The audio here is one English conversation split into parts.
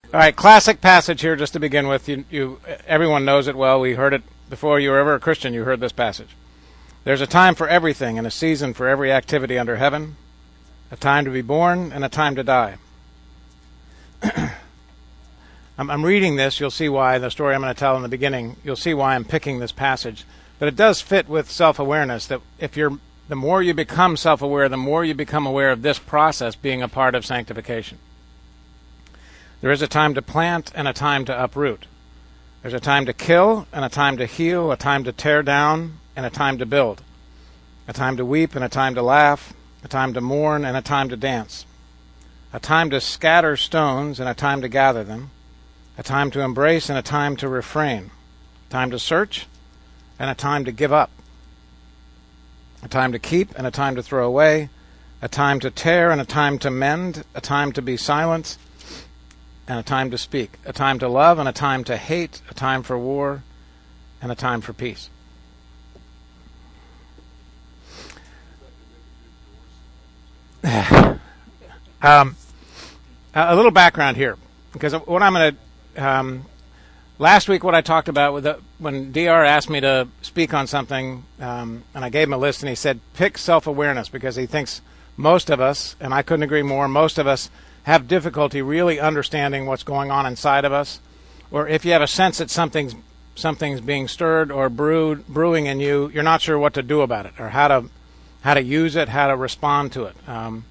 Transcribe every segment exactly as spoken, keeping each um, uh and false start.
All right, classic passage here just to begin with. You, you, everyone knows it well. We heard it before you were ever a Christian. You heard this passage. There's a time for everything and a season for every activity under heaven, a time to be born and a time to die. I'm, I'm reading this. You'll see why, the story I'm going to tell in the beginning, you'll see why I'm picking this passage. But it does fit with self-awareness, that if you're, the more you become self-aware, the more you become aware of this process being a part of sanctification. There is a time to plant and a time to uproot. There's a time to kill and a time to heal, a time to tear down and a time to build, a time to weep and a time to laugh, a time to mourn and a time to dance, a time to scatter stones and a time to gather them, a time to embrace and a time to refrain, a time to search and a time to give up, a time to keep and a time to throw away, a time to tear and a time to mend, a time to be silent and a time to speak, a time to love and a time to hate, a time for war and a time for peace. um, a little background here, because what I'm going to, um, last week what I talked about with the, when D R asked me to speak on something, um, and I gave him a list, and he said, pick self-awareness, because he thinks most of us, and I couldn't agree more, most of us have difficulty really understanding what's going on inside of us, or if you have a sense that something's something's being stirred or brewed brewing in you, you're not sure what to do about it, or how to how to use it, how to respond to it. Um,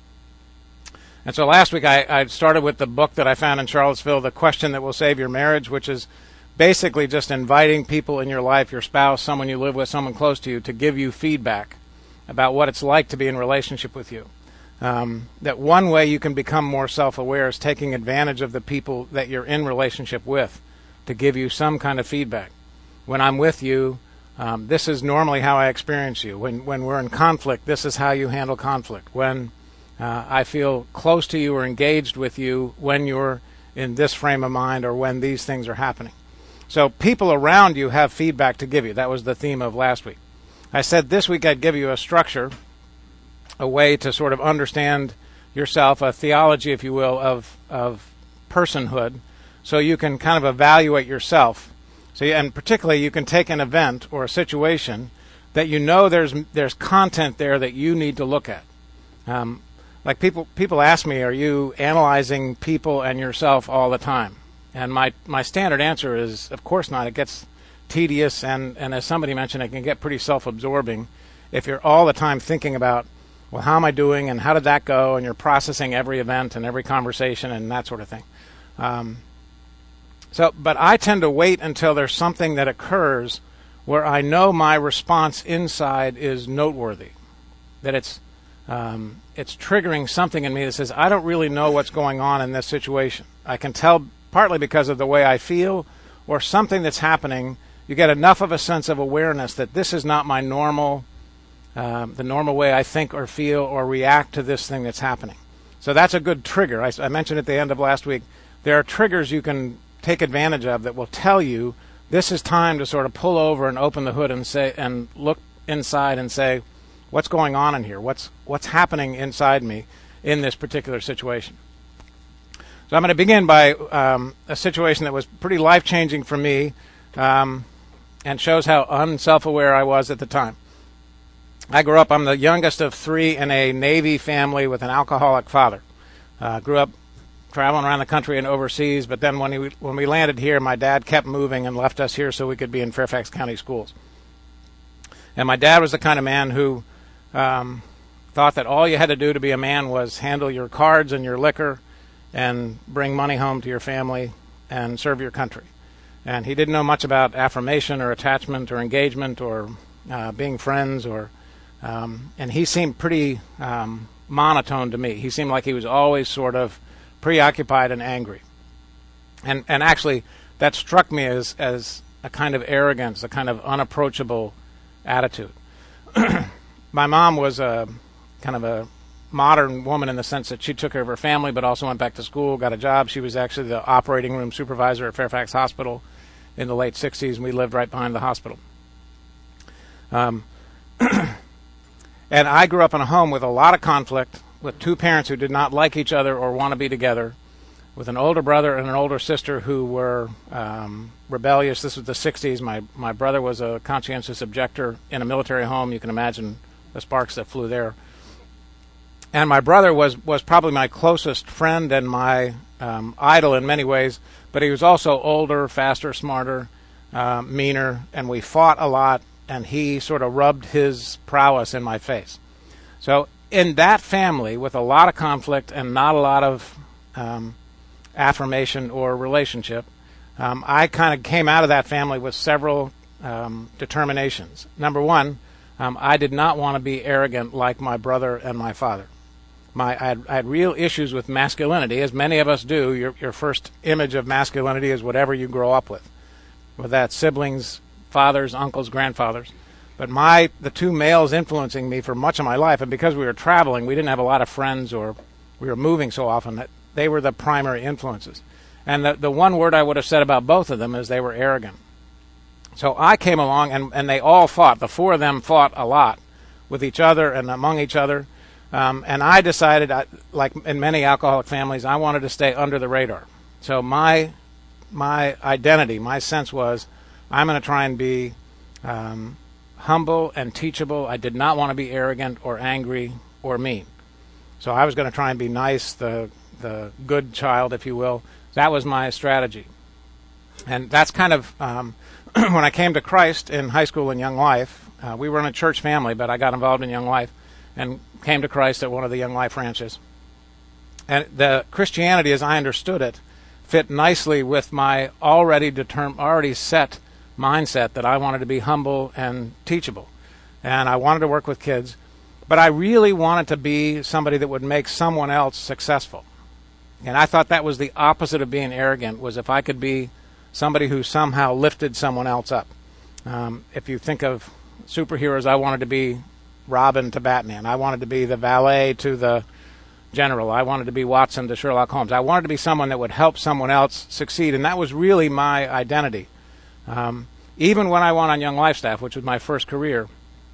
and so last week I, I started with the book that I found in Charlottesville, The Question That Will Save Your Marriage, which is basically just inviting people in your life, your spouse, someone you live with, someone close to you, to give you feedback about what it's like to be in relationship with you. Um, that one way you can become more self-aware is taking advantage of the people that you're in relationship with to give you some kind of feedback. When I'm with you, um, this is normally how I experience you. When when we're in conflict, this is how you handle conflict. When uh, I feel close to you or engaged with you, when you're in this frame of mind or when these things are happening. So people around you have feedback to give you. That was the theme of last week. I said this week I'd give you a structure, a way to sort of understand yourself, a theology, if you will, of of personhood, so you can kind of evaluate yourself. So, you, and particularly, you can take an event or a situation that you know there's there's content there that you need to look at. Um, like people people ask me, are you analyzing people and yourself all the time? And my my standard answer is, of course not. It gets tedious, and and as somebody mentioned, it can get pretty self-absorbing if you're all the time thinking about, well, how am I doing, and how did that go, and you're processing every event and every conversation and that sort of thing. Um, so, but I tend to wait until there's something that occurs where I know my response inside is noteworthy, that it's um, it's triggering something in me that says, I don't really know what's going on in this situation. I can tell partly because of the way I feel or something that's happening. You get enough of a sense of awareness that this is not my normal Um, the normal way I think or feel or react to this thing that's happening. So that's a good trigger. I, I mentioned at the end of last week, there are triggers you can take advantage of that will tell you this is time to sort of pull over and open the hood and say and look inside and say, what's going on in here? What's what's happening inside me in this particular situation? So I'm going to begin by um, a situation that was pretty life-changing for me um, and shows how unself-aware I was at the time. I grew up, I'm the youngest of three in a Navy family with an alcoholic father. Uh, grew up traveling around the country and overseas, but then when, he, when we landed here, my dad kept moving and left us here so we could be in Fairfax County schools. And my dad was the kind of man who um, thought that all you had to do to be a man was handle your cards and your liquor and bring money home to your family and serve your country. And he didn't know much about affirmation or attachment or engagement or uh, being friends or Um, and he seemed pretty um, monotone to me. He seemed like he was always sort of preoccupied and angry. And and actually, that struck me as, as a kind of arrogance, a kind of unapproachable attitude. My mom was a kind of a modern woman in the sense that she took care of her family, but also went back to school, got a job. She was actually the operating room supervisor at Fairfax Hospital in the late sixties, and we lived right behind the hospital. Um, and I grew up in a home with a lot of conflict, with two parents who did not like each other or want to be together, with an older brother and an older sister who were um, rebellious. This was the sixties. My, my brother was a conscientious objector in a military home. You can imagine the sparks that flew there. And my brother was, was probably my closest friend and my um, idol in many ways, but he was also older, faster, smarter, uh, meaner, and we fought a lot, and he sort of rubbed his prowess in my face. So in that family, with a lot of conflict and not a lot of um, affirmation or relationship, um, I kind of came out of that family with several um, determinations. Number one, um, I did not want to be arrogant like my brother and my father. My, I had, I had real issues with masculinity, as many of us do. Your, your first image of masculinity is whatever you grow up with, with that siblings, fathers, uncles, grandfathers. But my the two males influencing me for much of my life, and because we were traveling, we didn't have a lot of friends, or we were moving so often, that they were the primary influences. And the, the one word I would have said about both of them is they were arrogant. So I came along, and, and they all fought. The four of them fought a lot with each other and among each other. Um, and I decided, I, like in many alcoholic families, I wanted to stay under the radar. So my my identity, my sense was, I'm going to try and be um, humble and teachable. I did not want to be arrogant or angry or mean. So I was going to try and be nice, the the good child, if you will. That was my strategy. And that's kind of, um, when I came to Christ in high school and Young Life, uh, we were in a church family, but I got involved in Young Life and came to Christ at one of the Young Life ranches. And the Christianity, as I understood it, fit nicely with my already determined, already set mindset that I wanted to be humble and teachable. And I wanted to work with kids, but I really wanted to be somebody that would make someone else successful. And I thought that was the opposite of being arrogant, was if I could be somebody who somehow lifted someone else up. Um, if you think of superheroes, I wanted to be Robin to Batman. I wanted to be the valet to the general. I wanted to be Watson to Sherlock Holmes. I wanted to be someone that would help someone else succeed, and that was really my identity. Um, even when I went on Young Life staff, which was my first career,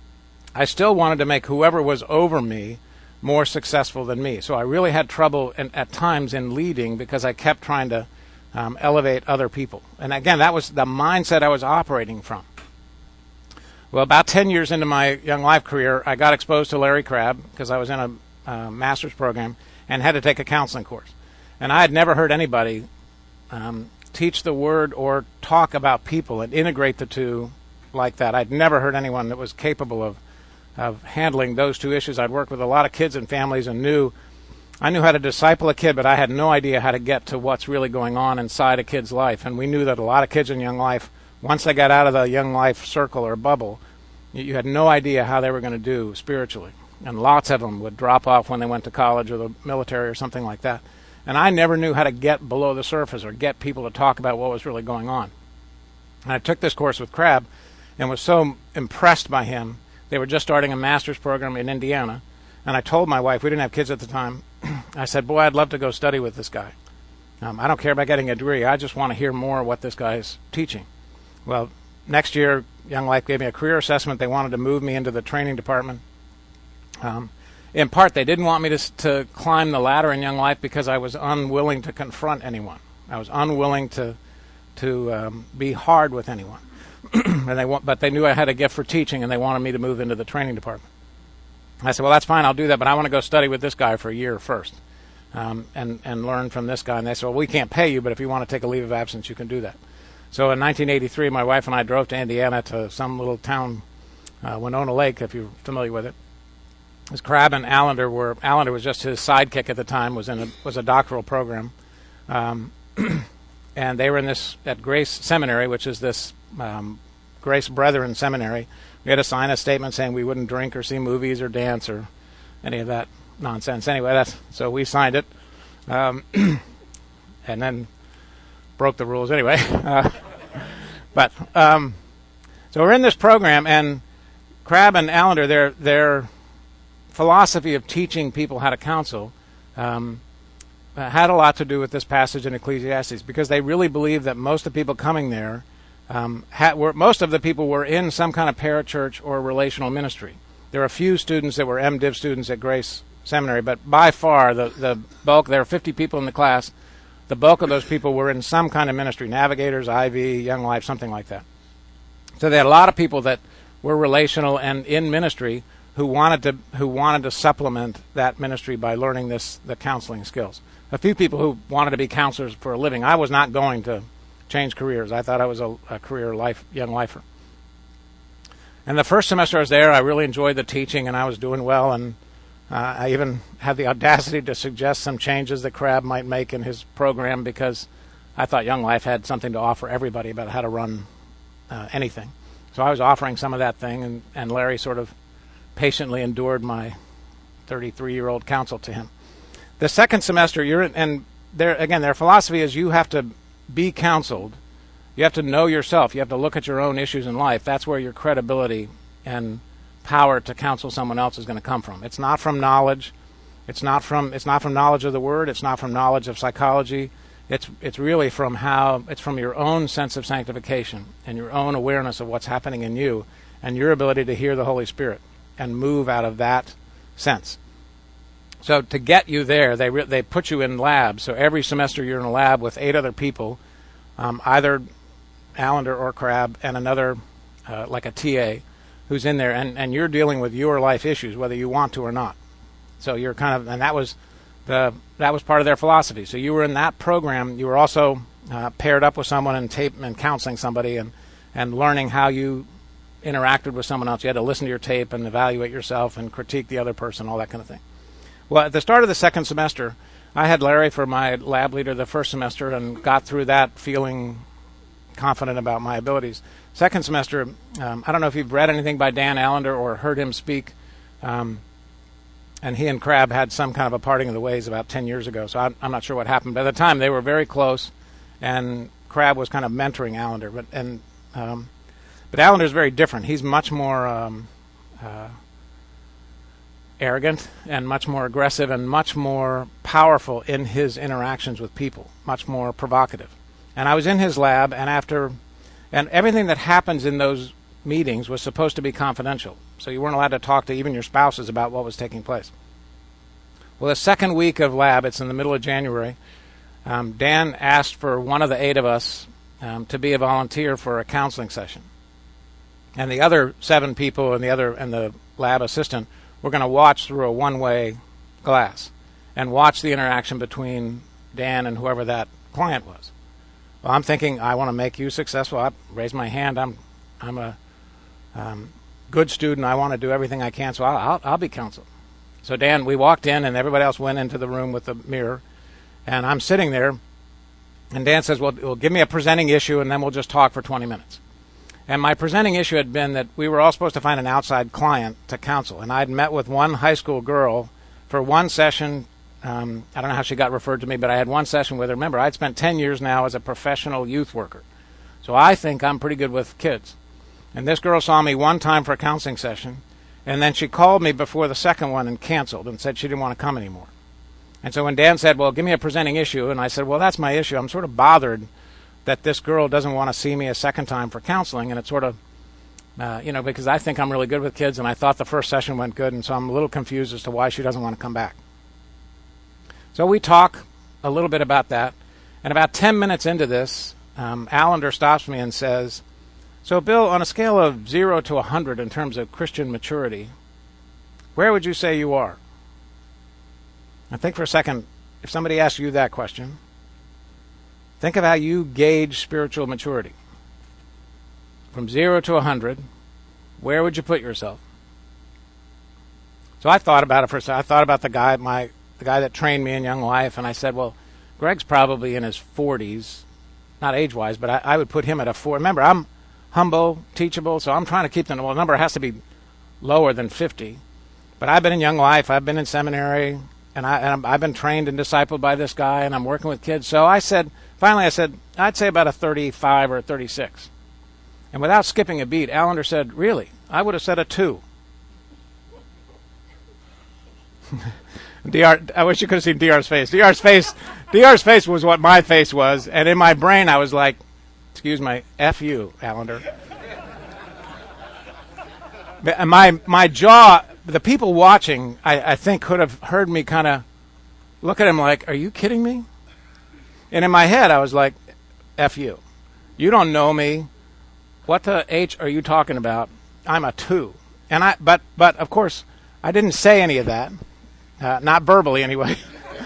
I still wanted to make whoever was over me more successful than me. So I really had trouble in, at times in leading, because I kept trying to um, elevate other people. And again, that was the mindset I was operating from. Well, about ten years into my Young Life career, I got exposed to Larry Crabb, because I was in a uh, master's program and had to take a counseling course. And I had never heard anybody um, teach the word or talk about people and integrate the two like that. I'd never heard anyone that was capable of of handling those two issues. I'd worked with a lot of kids and families and knew I knew how to disciple a kid, but I had no idea how to get to what's really going on inside a kid's life. And we knew that a lot of kids in Young Life, once they got out of the Young Life circle or bubble, you had no idea how they were going to do spiritually. And lots of them would drop off when they went to college or the military or something like that. And I never knew how to get below the surface or get people to talk about what was really going on. And I took this course with Crabb and was so impressed by him. They were just starting a master's program in Indiana. And I told my wife, we didn't have kids at the time, I said, boy, I'd love to go study with this guy. Um, I don't care about getting a degree. I just want to hear more what this guy is teaching. Well, next year, Young Life gave me a career assessment. They wanted to move me into the training department. Um, in part, they didn't want me to, to climb the ladder in Young Life because I was unwilling to confront anyone. I was unwilling to to um, be hard with anyone. and they want, but they knew I had a gift for teaching, and they wanted me to move into the training department. I said, well, that's fine, I'll do that, but I want to go study with this guy for a year first um, and, and learn from this guy. And they said, well, we can't pay you, but if you want to take a leave of absence, you can do that. So in nineteen eighty-three, my wife and I drove to Indiana to some little town, uh, Winona Lake, if you're familiar with it. As Crabb and Allender were, Allender was just his sidekick at the time, was in a, was a doctoral program. Um, and they were in this, at Grace Seminary, which is this um, Grace Brethren Seminary. We had to sign a statement saying we wouldn't drink or see movies or dance or any of that nonsense. Anyway, that's so we signed it, um, and then broke the rules anyway. Uh, but um, so we're in this program, and Crabb and Allender, their their philosophy of teaching people how to counsel um, had a lot to do with this passage in Ecclesiastes, because they really believed that most of the people coming there. Um, had, were, most of the people were in some kind of parachurch or relational ministry. There were a few students that were MDiv students at Grace Seminary, but by far the, the bulk, there were fifty people in the class, the bulk of those people were in some kind of ministry, Navigators, I V, Young Life, something like that. So they had a lot of people that were relational and in ministry who wanted to who wanted to supplement that ministry by learning this the counseling skills. A few people who wanted to be counselors for a living. I was not going to change careers. I thought I was a, a career life young lifer. And the first semester I was there, I really enjoyed the teaching, and I was doing well. And uh, I even had the audacity to suggest some changes that Crabb might make in his program, because I thought Young Life had something to offer everybody about how to run uh, anything. So I was offering some of that thing, and, and Larry sort of patiently endured my thirty-three-year-old counsel to him. The second semester, you're in, and their again, their philosophy is you have to be counseled. You have to know yourself. You have to look at your own issues in life. That's where your credibility and power to counsel someone else is going to come from. It's not from knowledge. It's not from it's not from knowledge of the Word. It's not from knowledge of psychology. It's it's really from how it's from your own sense of sanctification and your own awareness of what's happening in you and your ability to hear the Holy Spirit and move out of that sense. So to get you there, they re- they put you in labs. So every semester you're in a lab with eight other people, um, either Allender or Crabb, and another uh, like a T A who's in there, and, and you're dealing with your life issues whether you want to or not. So you're kind of, and that was the that was part of their philosophy. So you were in that program. You were also uh, paired up with someone and tape and counseling somebody and and learning how you interacted with someone else. You had to listen to your tape and evaluate yourself and critique the other person, all that kind of thing. Well, at the start of the second semester, I had Larry for my lab leader the first semester and got through that feeling confident about my abilities. Second semester, um, I don't know if you've read anything by Dan Allender or heard him speak, um, and he and Crabb had some kind of a parting of the ways about ten years ago, so I, I'm not sure what happened. By the time, they were very close, and Crabb was kind of mentoring Allender. But and um, but Allender's very different. He's much more um, uh, arrogant and much more aggressive and much more powerful in his interactions with people, much more provocative. And I was in his lab, and after, and everything that happens in those meetings was supposed to be confidential. So you weren't allowed to talk to even your spouses about what was taking place. Well, the second week of lab, it's in the middle of January, um, Dan asked for one of the eight of us um, to be a volunteer for a counseling session. And the other seven people and the other and the lab assistant were going to watch through a one-way glass and watch the interaction between Dan and whoever that client was. Well, I'm thinking, I want to make you successful. I raise my hand. I'm I'm a um, good student. I want to do everything I can, so I'll, I'll, I'll be counseled. So Dan, we walked in, and everybody else went into the room with the mirror, and I'm sitting there, and Dan says, well, well, give me a presenting issue, and then we'll just talk for twenty minutes. And my presenting issue had been that we were all supposed to find an outside client to counsel, and I'd met with one high school girl for one session. Um, I don't know how she got referred to me, but I had one session with her. Remember, I'd spent ten years now as a professional youth worker. So I think I'm pretty good with kids. And this girl saw me one time for a counseling session, and then she called me before the second one and canceled and said she didn't want to come anymore. And so when Dan said, well, give me a presenting issue, and I said, well, that's my issue. I'm sort of bothered that this girl doesn't want to see me a second time for counseling, and it's sort of, uh, you know, because I think I'm really good with kids, and I thought the first session went good, and so I'm a little confused as to why she doesn't want to come back. So we talk a little bit about that, and about ten minutes into this, um, Allender stops me and says, so Bill, on a scale of zero to one hundred in terms of Christian maturity, where would you say you are? Now think for a second, if somebody asks you that question, think of how you gauge spiritual maturity. From zero to one hundred, where would you put yourself? So I thought about it for a second. I thought about the guy, my the guy that trained me in Young Life, and I said, well, Greg's probably in his forties, not age-wise, but I, I would put him at a four. Remember, I'm humble, teachable, so I'm trying to keep the, well, the number has to be lower than fifty. But I've been in Young Life, I've been in seminary, and, I, and I've been trained and discipled by this guy, and I'm working with kids. So I said, finally I said, I'd say about a thirty-five or a thirty-six. And without skipping a beat, Allender said, really? I would have said a two. D R, I wish you could have seen D R's face. D R's face, D R's face was what my face was, and in my brain I was like, excuse my F you, Allender. And my my jaw, the people watching, I, I think could have heard me kind of look at him like, are you kidding me? And in my head, I was like, F you. You don't know me. What the H are you talking about? I'm a two. And I, but, but of course, I didn't say any of that. Uh, not verbally, anyway.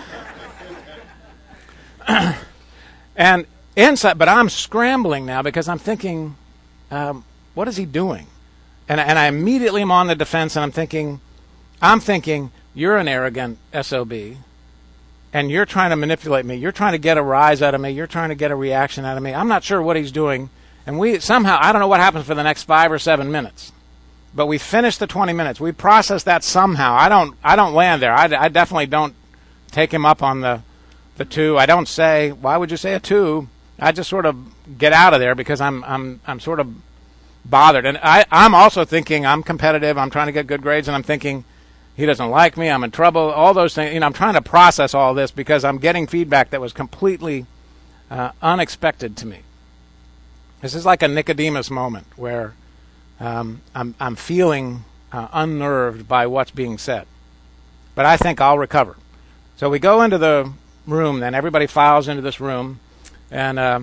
And inside, but I'm scrambling now because I'm thinking, um, what is he doing? And, and I immediately am on the defense, and I'm thinking, I'm thinking, you're an arrogant S O B, and you're trying to manipulate me. You're trying to get a rise out of me. You're trying to get a reaction out of me. I'm not sure what he's doing. And we somehow, I don't know what happens for the next five or seven minutes, but we finish the twenty minutes. We process that somehow. I don't, I don't land there. I, I definitely don't take him up on the, the two. I don't say, why would you say a two? I just sort of get out of there because I'm, I'm, I'm sort of bothered. And I, I'm also thinking I'm competitive. I'm trying to get good grades, and I'm thinking he doesn't like me. I'm in trouble. All those things. You know, I'm trying to process all this because I'm getting feedback that was completely uh, unexpected to me. This is like a Nicodemus moment where um, I'm, I'm feeling uh, unnerved by what's being said. But I think I'll recover. So we go into the room, then everybody files into this room, and uh,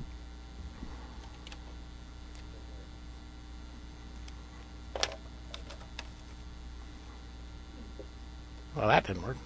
well, that didn't work.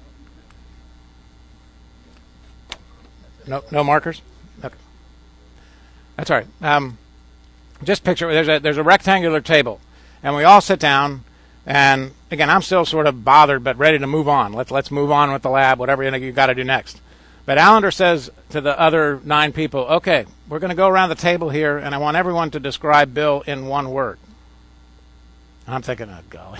No, no markers? Okay. That's all right. Um, just picture there's a there's a rectangular table, and we all sit down. And again, I'm still sort of bothered, but ready to move on. Let's let's move on with the lab, whatever you, know, you got to do next. But Allender says to the other nine people, "Okay, we're going to go around the table here, and I want everyone to describe Bill in one word." I'm thinking, oh golly.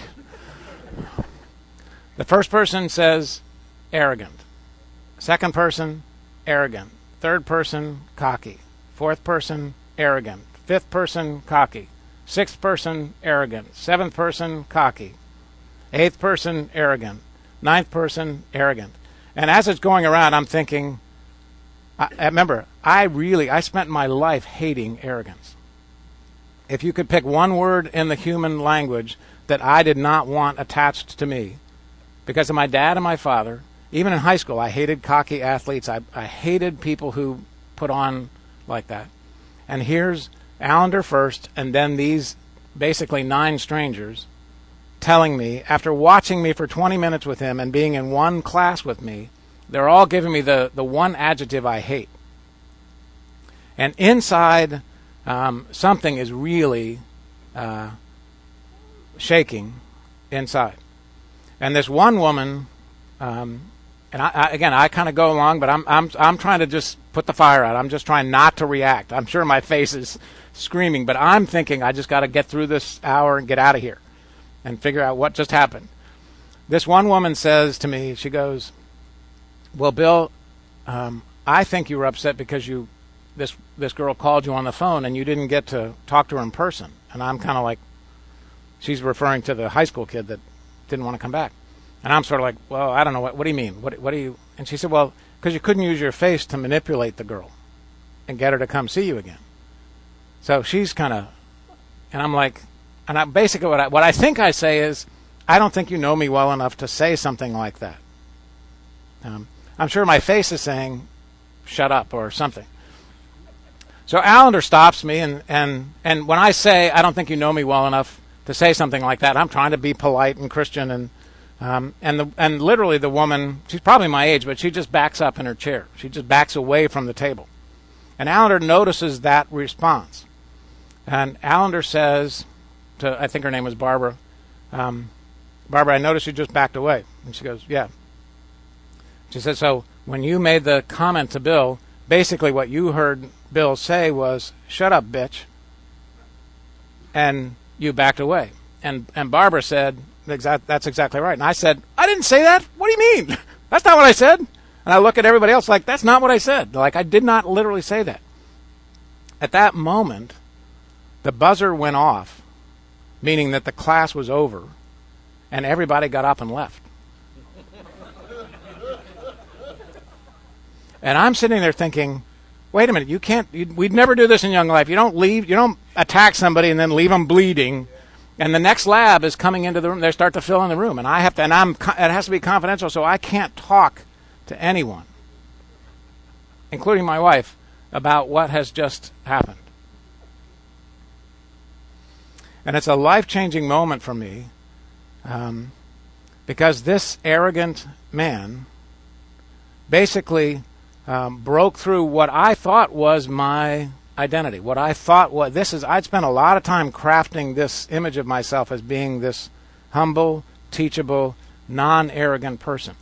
The first person says arrogant. Second person, arrogant. Third person, cocky. Fourth person, arrogant. Fifth person, cocky. Sixth person, arrogant. Seventh person, cocky. Eighth person, arrogant. Ninth person, arrogant. And as it's going around, I'm thinking, I, I remember, I really, I spent my life hating arrogance. If you could pick one word in the human language that I did not want attached to me, because of my dad and my father, even in high school, I hated cocky athletes. I, I hated people who put on like that. And here's Allender first, and then these basically nine strangers telling me, after watching me for twenty minutes with him and being in one class with me, they're all giving me the, the one adjective I hate. And inside, um, something is really uh, shaking inside. And this one woman, um, and I, I, again, I kind of go along, but I'm I'm I'm trying to just put the fire out. I'm just trying not to react. I'm sure my face is screaming, but I'm thinking I just got to get through this hour and get out of here and figure out what just happened. This one woman says to me, she goes, "Well, Bill, um, I think you were upset because you this this girl called you on the phone and you didn't get to talk to her in person." And I'm kind of like, she's referring to the high school kid that didn't want to come back. And I'm sort of like, well, I don't know. What, what do you mean? What, what do you... And she said, well, because you couldn't use your face to manipulate the girl and get her to come see you again. So she's kind of... And I'm like... And I, basically what I, what I think I say is, I don't think you know me well enough to say something like that. Um, I'm sure my face is saying, shut up or something. So Allender stops me, and, and, and when I say, I don't think you know me well enough to say something like that, I'm trying to be polite and Christian, and um, and the and literally the woman, she's probably my age, but she just backs up in her chair. She just backs away from the table. And Allender notices that response. And Allender says to, I think her name was Barbara, um, Barbara, I noticed you just backed away. And she goes, yeah. She said, so when you made the comment to Bill, basically what you heard Bill say was, shut up, bitch. And you backed away. And and Barbara said, exact, that's exactly right. And I said, I didn't say that. What do you mean? That's not what I said. And I look at everybody else like, that's not what I said. Like, I did not literally say that. At that moment, the buzzer went off, meaning that the class was over, and everybody got up and left. And I'm sitting there thinking, wait a minute, you can't, you, we'd never do this in Young Life. You don't leave, you don't attack somebody and then leave them bleeding. And the next lab is coming into the room. They start to fill in the room. And I have to, and I'm, it has to be confidential, so I can't talk to anyone. including my wife, about what has just happened. And it's a life-changing moment for me um, because this arrogant man basically um, broke through what I thought was my identity. What I thought was, this is, I'd spent a lot of time crafting this image of myself as being this humble, teachable, non-arrogant person.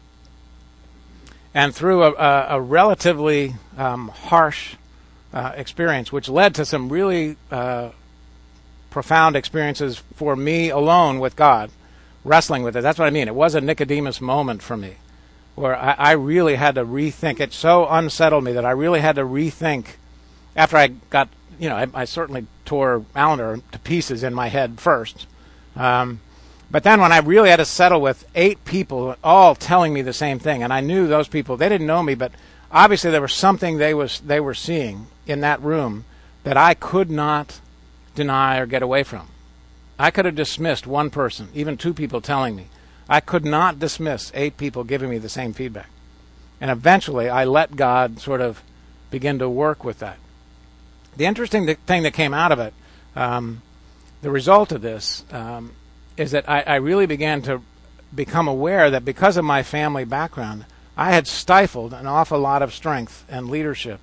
And through a, a, a relatively um, harsh uh, experience, which led to some really uh, profound experiences for me alone with God, wrestling with it. That's what I mean. It was a Nicodemus moment for me, where I, I really had to rethink. It so unsettled me that I really had to rethink. After I got, you know, I, I certainly tore Allender to pieces in my head first. Um, But then when I really had to settle with eight people all telling me the same thing, and I knew those people, they didn't know me, but obviously there was something they was they were seeing in that room that I could not deny or get away from. I could have dismissed one person, even two people telling me. I could not dismiss eight people giving me the same feedback. And eventually I let God sort of begin to work with that. The interesting thing that came out of it, um, the result of this, um, is that I, I really began to become aware that because of my family background, I had stifled an awful lot of strength and leadership.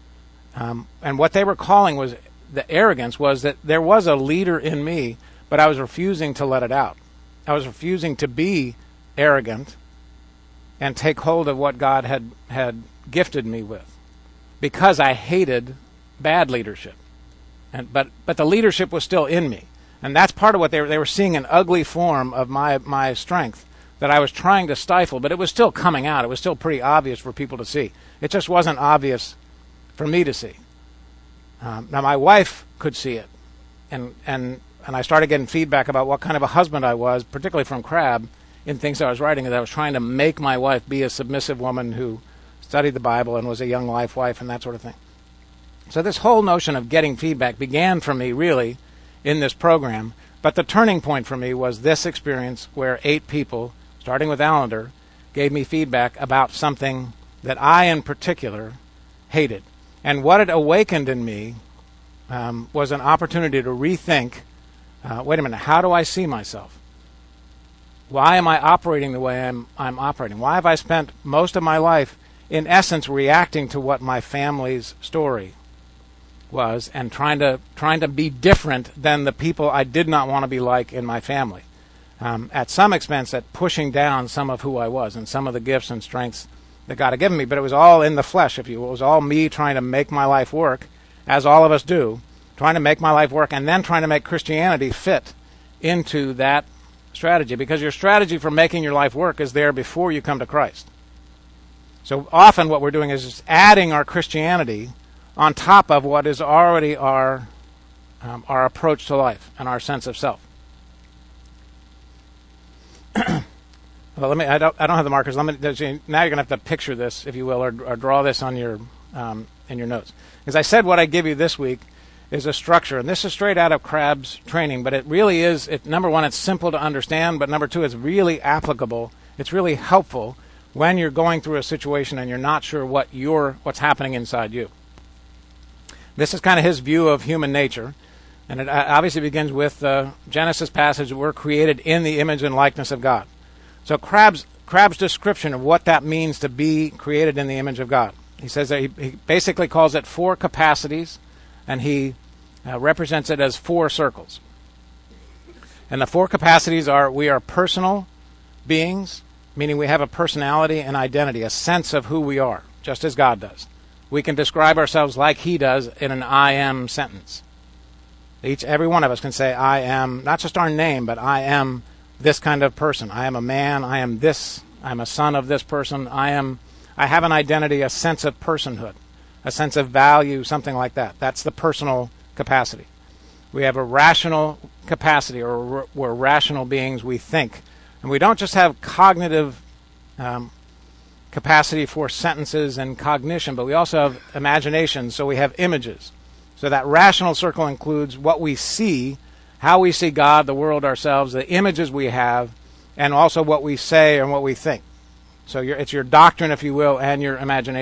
Um, and what they were calling was the arrogance was that there was a leader in me, but I was refusing to let it out. I was refusing to be arrogant and take hold of what God had, had gifted me with because I hated bad leadership. And, but, but the leadership was still in me. And that's part of what they were, they were seeing, an ugly form of my, my strength that I was trying to stifle, but it was still coming out. It was still pretty obvious for people to see. It just wasn't obvious for me to see. Um, now, my wife could see it, and, and, and I started getting feedback about what kind of a husband I was, particularly from Crabb, in things I was writing, that I was trying to make my wife be a submissive woman who studied the Bible and was a young life wife and that sort of thing. So this whole notion of getting feedback began for me, really, in this program, but the turning point for me was this experience where eight people, starting with Allender, gave me feedback about something that I in particular hated. And what it awakened in me um, was an opportunity to rethink, uh, wait a minute, how do I see myself? Why am I operating the way I'm, I'm operating? Why have I spent most of my life, in essence, reacting to what my family's story was and trying to trying to be different than the people I did not want to be like in my family, um, at some expense at pushing down some of who I was and some of the gifts and strengths that God had given me. But it was all in the flesh, if you will. It was all me trying to make my life work, as all of us do, trying to make my life work and then trying to make Christianity fit into that strategy, because your strategy for making your life work is there before you come to Christ. So often what we're doing is just adding our Christianity on top of what is already our um, our approach to life and our sense of self. well, let me. I don't. I don't have the markers. Let me. Now you're going to have to picture this, if you will, or, or draw this on your um, in your notes. As I said, what I give you this week is a structure, and this is straight out of Crabb's training. But it really is. It, number one, it's simple to understand. But number two, it's really applicable. It's really helpful when you're going through a situation and you're not sure what you're what's happening inside you. This is kind of his view of human nature, and it obviously begins with the Genesis passage, we're created in the image and likeness of God. So Crabb's, Crabb's description of what that means to be created in the image of God. He says that he, he basically calls it four capacities, and he uh, represents it as four circles. And the four capacities are, we are personal beings, meaning we have a personality and identity, a sense of who we are, just as God does. We can describe ourselves like he does in an I am sentence. Each, every one of us can say, I am, not just our name, but I am this kind of person. I am a man. I am this. I am a son of this person. I am, I have an identity, a sense of personhood, a sense of value, something like that. That's the personal capacity. We have a rational capacity, or we're rational beings. We think. And we don't just have cognitive um, capacity for sentences and cognition, but we also have imagination, so we have images. So that rational circle includes what we see, how we see God, the world, ourselves, the images we have, and also what we say and what we think. So your, it's your doctrine, if you will, and your imagination.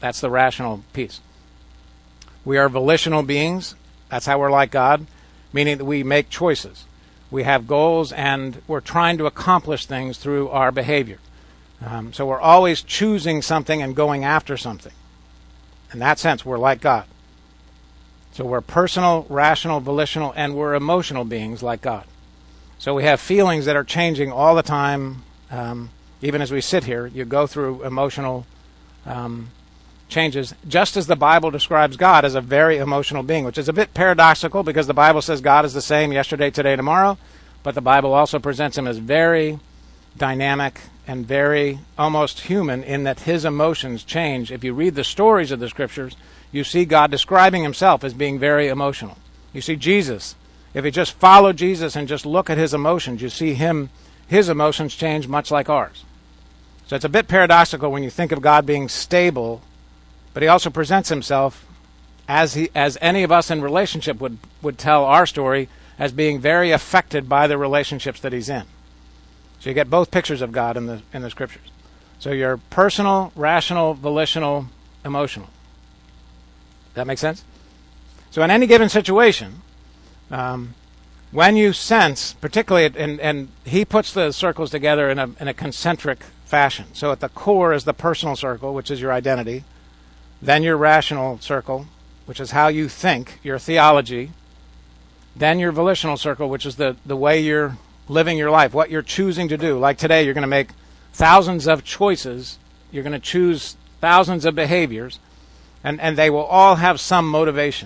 That's the rational piece. We are volitional beings. That's how we're like God, meaning that we make choices. We have goals, and we're trying to accomplish things through our behavior. Um, so we're always choosing something and going after something. In that sense, we're like God. So we're personal, rational, volitional, and we're emotional beings like God. So we have feelings that are changing all the time. Um, even as we sit here, you go through emotional um, changes, just as the Bible describes God as a very emotional being, which is a bit paradoxical because the Bible says God is the same yesterday, today, tomorrow, but the Bible also presents him as very dynamic and very almost human in that his emotions change. If you read the stories of the Scriptures, you see God describing himself as being very emotional. You see Jesus. If you just follow Jesus and just look at his emotions, you see him, his emotions change much like ours. So it's a bit paradoxical when you think of God being stable, but he also presents himself as he, as any of us in relationship would, would tell our story, as being very affected by the relationships that he's in. So you get both pictures of God in the in the Scriptures. So you're personal, rational, volitional, emotional. Does that make sense? So in any given situation, um, when you sense, particularly, and, and he puts the circles together in a in a concentric fashion. So at the core is the personal circle, which is your identity. Then your rational circle, which is how you think, your theology. Then your volitional circle, which is the, the way you're living your life, what you're choosing to do. Like today, you're going to make thousands of choices. You're going to choose thousands of behaviors, and, and they will all have some motivation.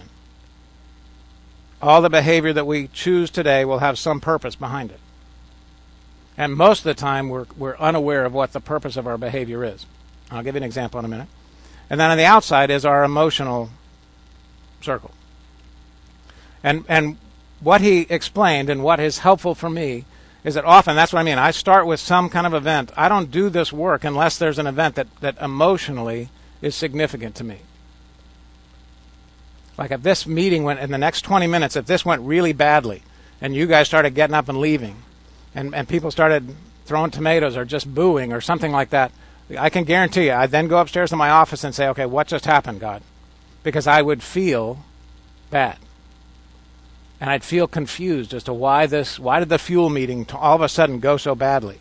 All the behavior that we choose today will have some purpose behind it. And most of the time, we're we're unaware of what the purpose of our behavior is. I'll give you an example in a minute. And then on the outside is our emotional circle. And and what he explained and what is helpful for me is that often, that's what I mean, I start with some kind of event. I don't do this work unless there's an event that, that emotionally is significant to me. Like if this meeting went, in the next twenty minutes, if this went really badly, and you guys started getting up and leaving, and, and people started throwing tomatoes or just booing or something like that, I can guarantee you, I'd then go upstairs to my office and say, okay, what just happened, God? Because I would feel bad. And I'd feel confused as to why this, why did the fuel meeting all of a sudden go so badly?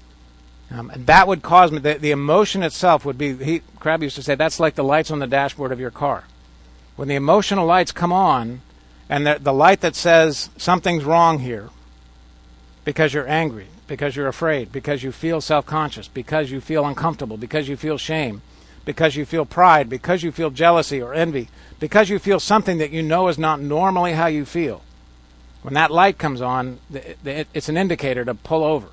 Um, and that would cause me, the, the emotion itself would be, he, Crabbe used to say, that's like the lights on the dashboard of your car. When the emotional lights come on, and the, the light that says something's wrong here, because you're angry, because you're afraid, because you feel self-conscious, because you feel uncomfortable, because you feel shame, because you feel pride, because you feel jealousy or envy, because you feel something that you know is not normally how you feel. When that light comes on, it's an indicator to pull over.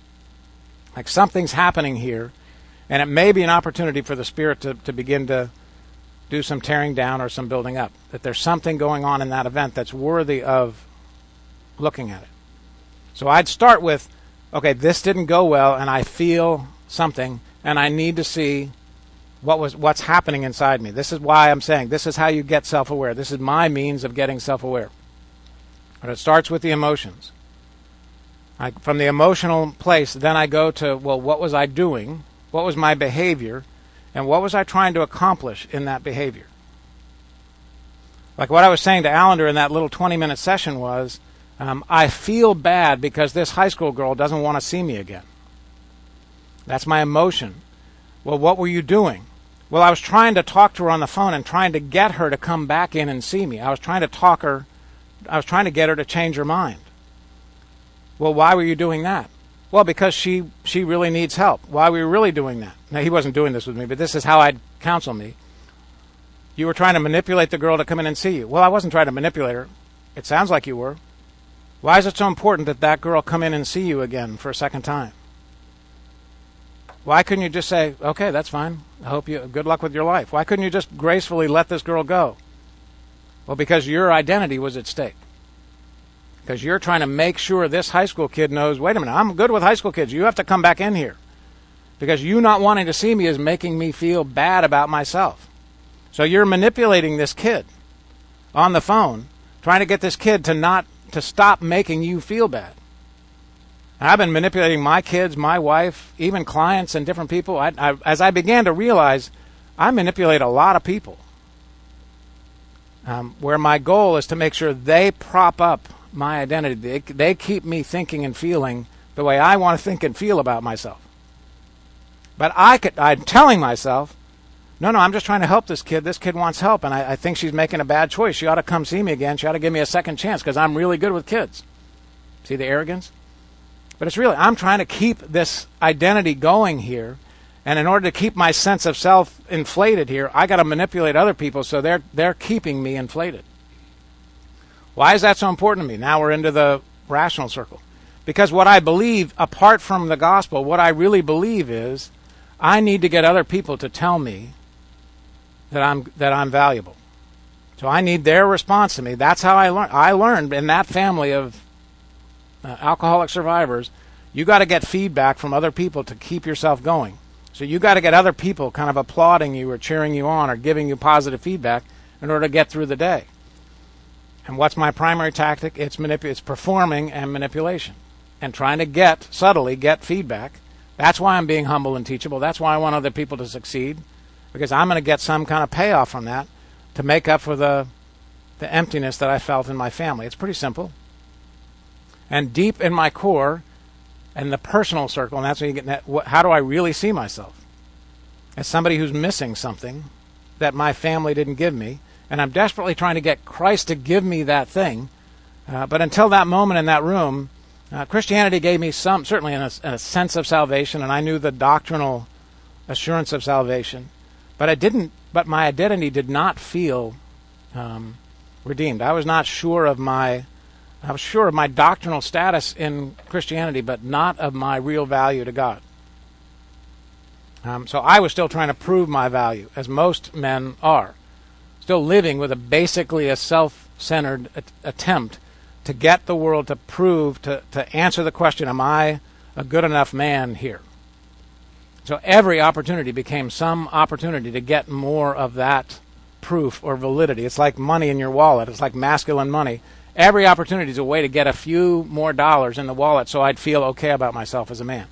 Like something's happening here, and it may be an opportunity for the Spirit to, to begin to do some tearing down or some building up. That there's something going on in that event that's worthy of looking at it. So I'd start with, okay, this didn't go well, and I feel something, and I need to see what was what's happening inside me. This is why I'm saying this is how you get self-aware. This is my means of getting self-aware. But it starts with the emotions. I, from the emotional place, then I go to, well, what was I doing? What was my behavior? And what was I trying to accomplish in that behavior? Like what I was saying to Allender in that little twenty-minute session was, um, I feel bad because this high school girl doesn't want to see me again. That's my emotion. Well, what were you doing? Well, I was trying to talk to her on the phone and trying to get her to come back in and see me. I was trying to talk her, I was trying to get her to change her mind. Well, why were you doing that? Well, because she, she really needs help. Why were you really doing that? Now, he wasn't doing this with me, but this is how I'd counsel me. You were trying to manipulate the girl to come in and see you. Well, I wasn't trying to manipulate her. It sounds like you were. Why is it so important that that girl come in and see you again for a second time? Why couldn't you just say, okay, that's fine. I hope you, good luck with your life. Why couldn't you just gracefully let this girl go? Well, because your identity was at stake. Because you're trying to make sure this high school kid knows, wait a minute, I'm good with high school kids. You have to come back in here. Because you not wanting to see me is making me feel bad about myself. So you're manipulating this kid on the phone, trying to get this kid to not to stop making you feel bad. And I've been manipulating my kids, my wife, even clients and different people. I, I, as I began to realize I manipulate a lot of people, um, where my goal is to make sure they prop up my identity. They, they keep me thinking and feeling the way I want to think and feel about myself. But I could, I'm telling myself, no, no, I'm just trying to help this kid. This kid wants help, and I, I think she's making a bad choice. She ought to come see me again. She ought to give me a second chance because I'm really good with kids. See the arrogance? But it's really, I'm trying to keep this identity going here, and in order to keep my sense of self inflated here, I got to manipulate other people so they're they're keeping me inflated. Why is that so important to me? Now we're into the rational circle. Because what I believe, apart from the gospel, what I really believe is I need to get other people to tell me that I'm that I'm valuable. So I need their response to me. That's how I learned. I learned in that family of uh, alcoholic survivors, you got to get feedback from other people to keep yourself going. So you got to get other people kind of applauding you or cheering you on or giving you positive feedback in order to get through the day. And what's my primary tactic? It's manip- It's performing and manipulation and trying to get, subtly get feedback. That's why I'm being humble and teachable. That's why I want other people to succeed, because I'm going to get some kind of payoff from that to make up for the the emptiness that I felt in my family. It's pretty simple. And deep in my core, and the personal circle, and that's when you get that, what, how do I really see myself? As somebody who's missing something that my family didn't give me, and I'm desperately trying to get Christ to give me that thing. Uh, but until that moment in that room, uh, Christianity gave me some, certainly in a, in a sense of salvation, and I knew the doctrinal assurance of salvation. But I didn't. But my identity did not feel um, redeemed. I was not sure of my. I was sure of my doctrinal status in Christianity, but not of my real value to God. Um, so I was still trying to prove my value, as most men are, still living with a basically a self-centered at- attempt to get the world to prove, to, to answer the question, am I a good enough man here? So every opportunity became some opportunity to get more of that proof or validity. It's like money in your wallet. It's like masculine money. Every opportunity is a way to get a few more dollars in the wallet so I'd feel okay about myself as a man.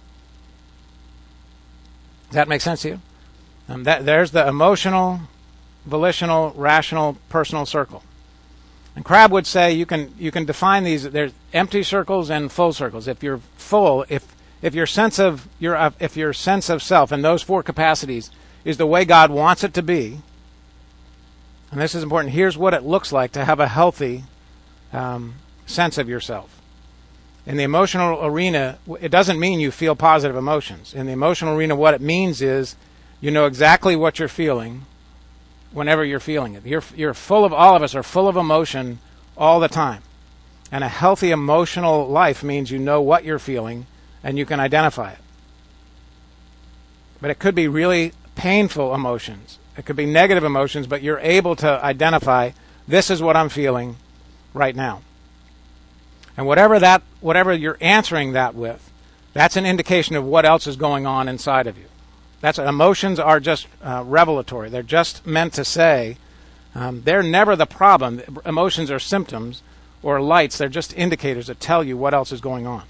Does that make sense to you? Um, that, there's the emotional, volitional, rational, personal circle. And Crabb would say you can you can define these. There's empty circles and full circles. If you're full, if if your sense of your uh, if your sense of self in those four capacities is the way God wants it to be, and this is important. Here's what it looks like to have a healthy um, sense of yourself. In the emotional arena, it doesn't mean you feel positive emotions. In the emotional arena, what it means is you know exactly what you're feeling whenever you're feeling it. You're you're full of, all of us are full of emotion all the time. And a healthy emotional life means you know what you're feeling and you can identify it. But it could be really painful emotions. It could be negative emotions, but you're able to identify, this is what I'm feeling right now. And whatever that, whatever you're answering that with, that's an indication of what else is going on inside of you. That's emotions are just uh, revelatory. They're just meant to say, um, they're never the problem. Emotions are symptoms or lights. They're just indicators that tell you what else is going on.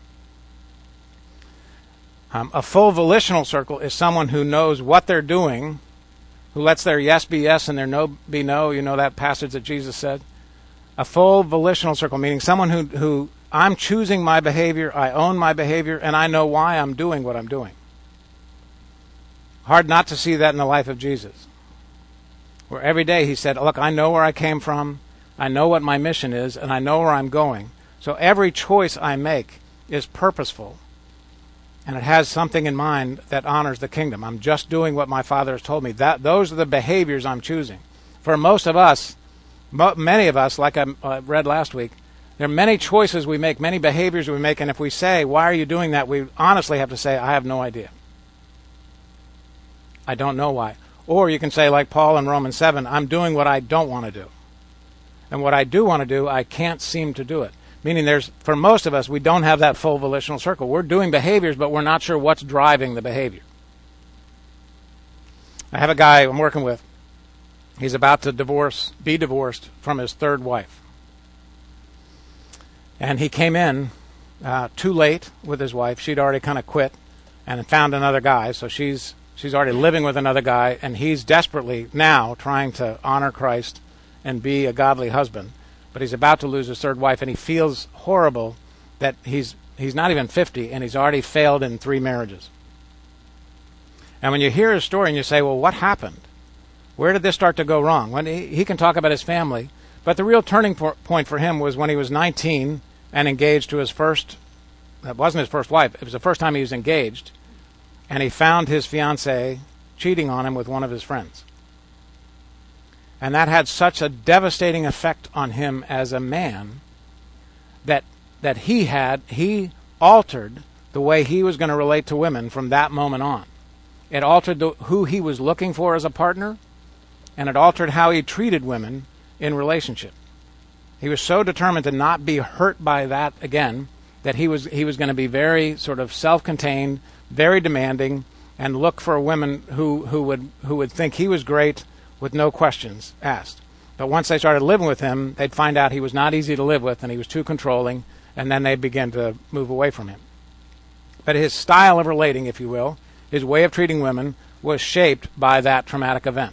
Um, a full volitional circle is someone who knows what they're doing, who lets their yes be yes and their no be no. You know that passage that Jesus said? A full volitional circle, meaning someone who, who I'm choosing my behavior, I own my behavior, and I know why I'm doing what I'm doing. Hard not to see that in the life of Jesus, where every day he said, look, I know where I came from, I know what my mission is, and I know where I'm going. So every choice I make is purposeful, and it has something in mind that honors the kingdom. I'm just doing what my Father has told me. That those are the behaviors I'm choosing. For most of us, mo- many of us, like I uh, read last week, there are many choices we make, many behaviors we make, and if we say, why are you doing that, we honestly have to say, I have no idea. I don't know why. Or you can say, like Paul in Romans seven, I'm doing what I don't want to do. And what I do want to do, I can't seem to do it. Meaning there's, for most of us, we don't have that full volitional circle. We're doing behaviors, but we're not sure what's driving the behavior. I have a guy I'm working with. He's about to divorce, be divorced from his third wife. And he came in uh, too late with his wife. She'd already kind of quit and found another guy, so she's she's already living with another guy, and he's desperately now trying to honor Christ and be a godly husband. But he's about to lose his third wife, and he feels horrible that he's he's not even fifty, and he's already failed in three marriages. And when you hear his story and you say, well, what happened? Where did this start to go wrong? When he, he can talk about his family, but the real turning point for him was when he was nineteen and engaged to his first, that wasn't his first wife, it was the first time he was engaged, and he found his fiancée cheating on him with one of his friends. And that had such a devastating effect on him as a man that that he had, he altered the way he was going to relate to women from that moment on. It altered the, who he was looking for as a partner, and it altered how he treated women in relationship. He was so determined to not be hurt by that again that he was he was going to be very sort of self-contained, very demanding, and look for women who, who would who would think he was great with no questions asked. But once they started living with him, they'd find out he was not easy to live with and he was too controlling, and then they'd begin to move away from him. But his style of relating, if you will, his way of treating women, was shaped by that traumatic event.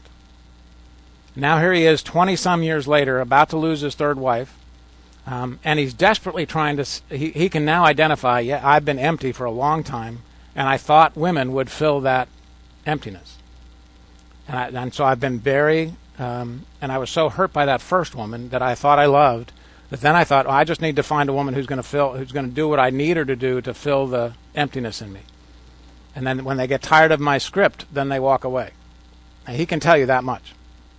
Now here he is, twenty-some years later, about to lose his third wife, um, and he's desperately trying to, he, he can now identify, yeah, I've been empty for a long time, and I thought women would fill that emptiness. And, I, and so I've been very, um, and I was so hurt by that first woman that I thought I loved, that then I thought, oh, I just need to find a woman who's going to fill, who's going to do what I need her to do to fill the emptiness in me. And then when they get tired of my script, then they walk away. And he can tell you that much.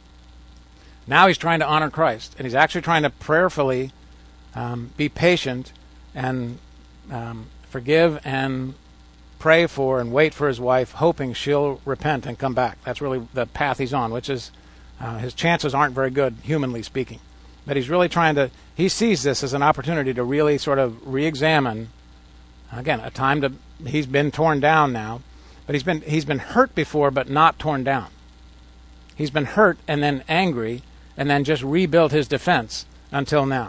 Now he's trying to honor Christ, and he's actually trying to prayerfully um, be patient and um, forgive and pray for and wait for his wife, hoping she'll repent and come back. That's really the path he's on, which is uh, his chances aren't very good, humanly speaking. But he's really trying to, he sees this as an opportunity to really sort of re-examine, again, a time to, he's been torn down now, but he's been he's been hurt before, but not torn down. He's been hurt and then angry, and then just rebuilt his defense until now.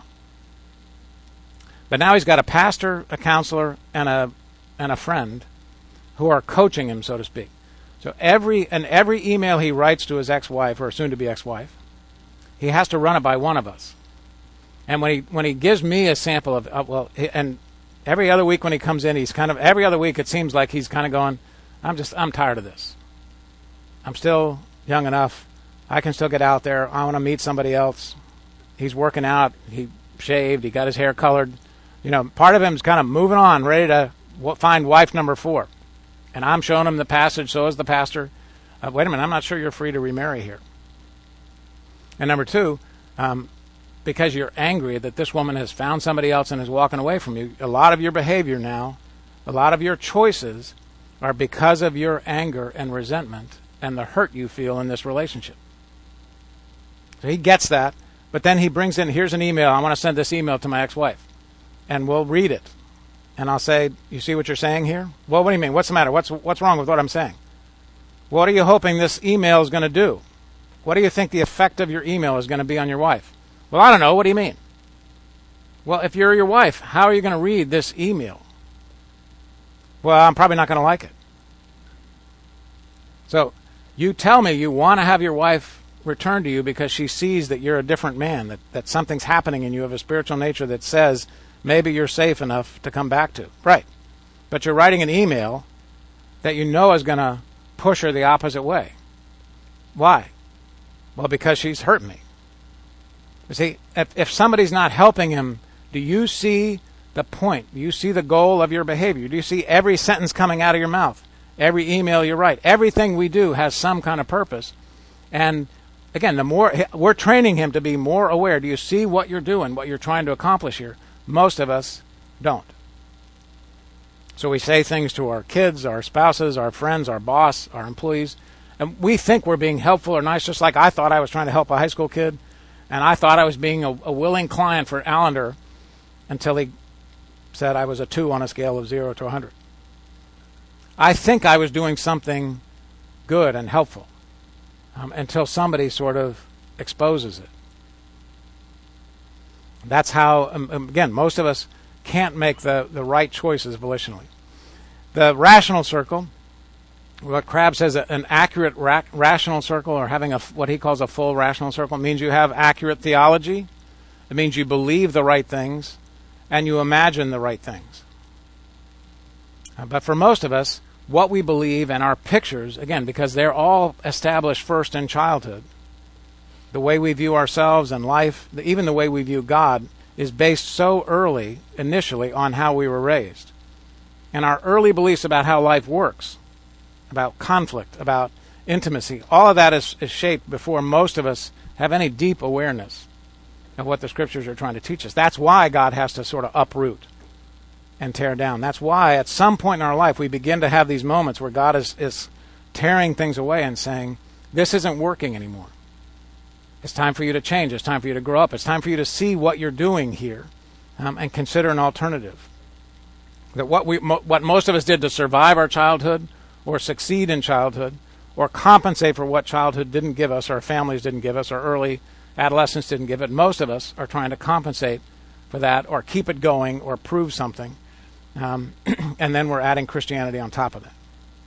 But now he's got a pastor, a counselor, and a and a friend who are coaching him, so to speak. So every and every email he writes to his ex-wife or soon-to-be ex-wife, he has to run it by one of us. And when he when he gives me a sample of uh, well, and every other week when he comes in, he's kind of every other week it seems like he's kind of going, I'm just I'm tired of this. I'm still young enough. I can still get out there. I want to meet somebody else. He's working out. He shaved. He got his hair colored. You know, part of him's kind of moving on, ready to w- find wife number four. And I'm showing him the passage, so is the pastor. Uh, wait a minute, I'm not sure you're free to remarry here. And number two, um, because you're angry that this woman has found somebody else and is walking away from you, a lot of your behavior now, a lot of your choices are because of your anger and resentment and the hurt you feel in this relationship. So he gets that, but then he brings in, here's an email. I want to send this email to my ex-wife. And we'll read it. And I'll say, you see what you're saying here? Well, what do you mean? What's the matter? What's what's wrong with what I'm saying? What are you hoping this email is going to do? What do you think the effect of your email is going to be on your wife? Well, I don't know. What do you mean? Well, if you're your wife, how are you going to read this email? Well, I'm probably not going to like it. So you tell me you want to have your wife return to you because she sees that you're a different man, that, that something's happening in you of a spiritual nature that says maybe you're safe enough to come back to. Right. But you're writing an email that you know is going to push her the opposite way. Why? Well, because she's hurt me. You see, if, if somebody's not helping him, do you see the point? Do you see the goal of your behavior? Do you see every sentence coming out of your mouth? Every email you write? Everything we do has some kind of purpose. And again, the more we're training him to be more aware. Do you see what you're doing, what you're trying to accomplish here? Most of us don't. So we say things to our kids, our spouses, our friends, our boss, our employees, and we think we're being helpful or nice, just like I thought I was trying to help a high school kid, and I thought I was being a, a willing client for Allender until he said I was a two on a scale of zero to one hundred. I think I was doing something good and helpful um, until somebody sort of exposes it. That's how, um, again, most of us can't make the, the right choices volitionally. The rational circle what Crabb says, an accurate ra- rational circle, or having a, what he calls a full rational circle, means you have accurate theology. It means you believe the right things, and you imagine the right things. Uh, but for most of us, what we believe and our pictures, again, because they're all established first in childhood, the way we view ourselves and life, even the way we view God, is based so early, initially, on how we were raised. And our early beliefs about how life works, about conflict, about intimacy, all of that is, is shaped before most of us have any deep awareness of what the Scriptures are trying to teach us. That's why God has to sort of uproot and tear down. That's why at some point in our life we begin to have these moments where God is, is tearing things away and saying, this isn't working anymore. It's time for you to change. It's time for you to grow up. It's time for you to see what you're doing here um, and consider an alternative. That what we, mo- what most of us did to survive our childhood or succeed in childhood or compensate for what childhood didn't give us, or our families didn't give us, or early adolescence didn't give it, most of us are trying to compensate for that or keep it going or prove something. Um, and then we're adding Christianity on top of that.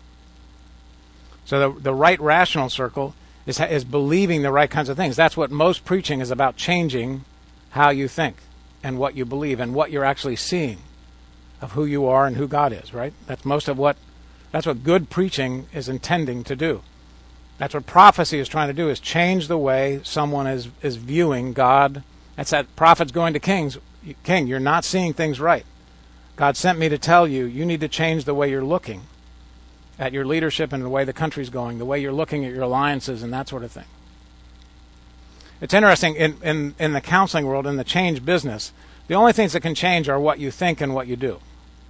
So the, the right rational circle is, is believing the right kinds of things. That's what most preaching is about, changing how you think and what you believe and what you're actually seeing of who you are and who God is, right? That's most of what, that's what good preaching is intending to do. That's what prophecy is trying to do, is change the way someone is, is viewing God. That's that prophets going to kings. King, you're not seeing things right. God sent me to tell you, you need to change the way you're looking at your leadership and the way the country's going, the way you're looking at your alliances and that sort of thing. It's interesting, in, in, in the counseling world, in the change business, the only things that can change are what you think and what you do.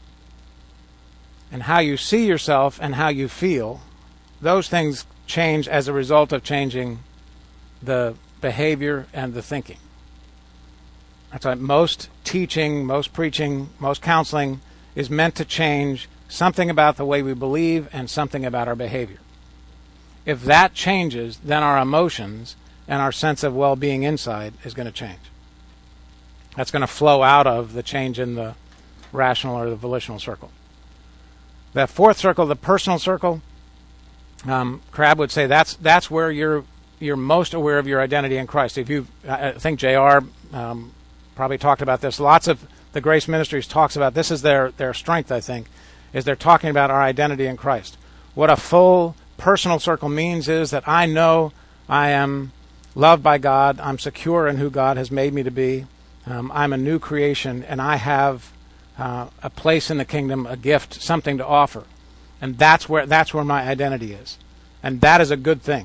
And how you see yourself and how you feel, those things change as a result of changing the behavior and the thinking. That's why most teaching, most preaching, most counseling is meant to change something about the way we believe and something about our behavior. If that changes, then our emotions and our sense of well-being inside is going to change. That's going to flow out of the change in the rational or the volitional circle. The fourth circle, the personal circle, um, Crabb would say that's that's where you're you're most aware of your identity in Christ. If you, I think J R Um, probably talked about this. Lots of the Grace Ministries talks about this is their their strength, I think, is they're talking about our identity in Christ. What a full personal circle means is that I know I am loved by God. I'm secure in who God has made me to be. Um, I'm a new creation, and I have uh, a place in the kingdom, a gift, something to offer, and that's where that's where my identity is, and that is a good thing.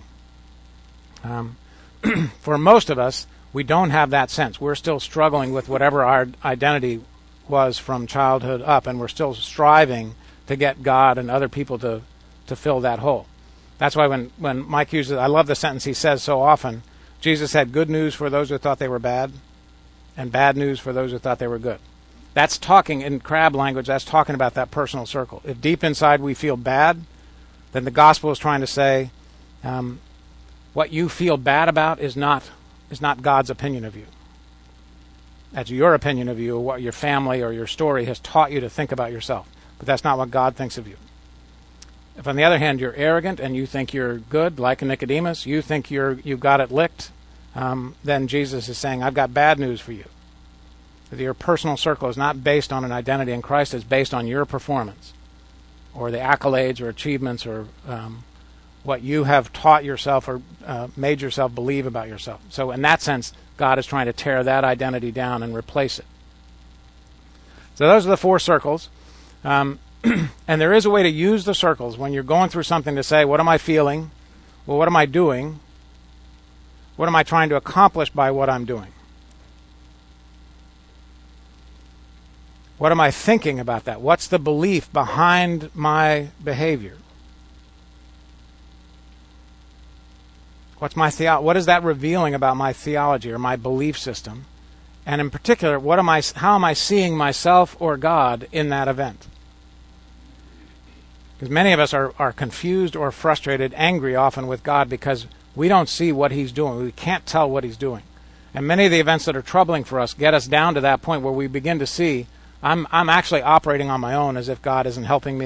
Um, for most of us, we don't have that sense. We're still struggling with whatever our identity was from childhood up, and we're still striving to get God and other people to, to fill that hole. That's why when, when Mike uses, I love the sentence he says so often, Jesus had good news for those who thought they were bad, and bad news for those who thought they were good. That's talking, in Crabb language, that's talking about that personal circle. If deep inside we feel bad, then the gospel is trying to say, um, what you feel bad about is not is not God's opinion of you. That's your opinion of you, or what your family or your story has taught you to think about yourself. But that's not what God thinks of you. If, on the other hand, you're arrogant and you think you're good, like Nicodemus, you think you're you've got it licked, um, then Jesus is saying, I've got bad news for you. That your personal circle is not based on an identity in Christ, it's based on your performance, or the accolades or achievements, or um, what you have taught yourself or uh, made yourself believe about yourself. So in that sense, God is trying to tear that identity down and replace it. So those are the four circles. Um, and there is a way to use the circles when you're going through something to say, what am I feeling? Well, what am I doing? What am I trying to accomplish by what I'm doing? What am I thinking about that? What's the belief behind my behavior? What's my theo- what is that revealing about my theology or my belief system? And in particular, what am I? How am I seeing myself or God in that event? Because many of us are, are confused or frustrated, angry often with God because we don't see what He's doing. We can't tell what He's doing. And many of the events that are troubling for us get us down to that point where we begin to see, I'm I'm actually operating on my own, as if God isn't helping me,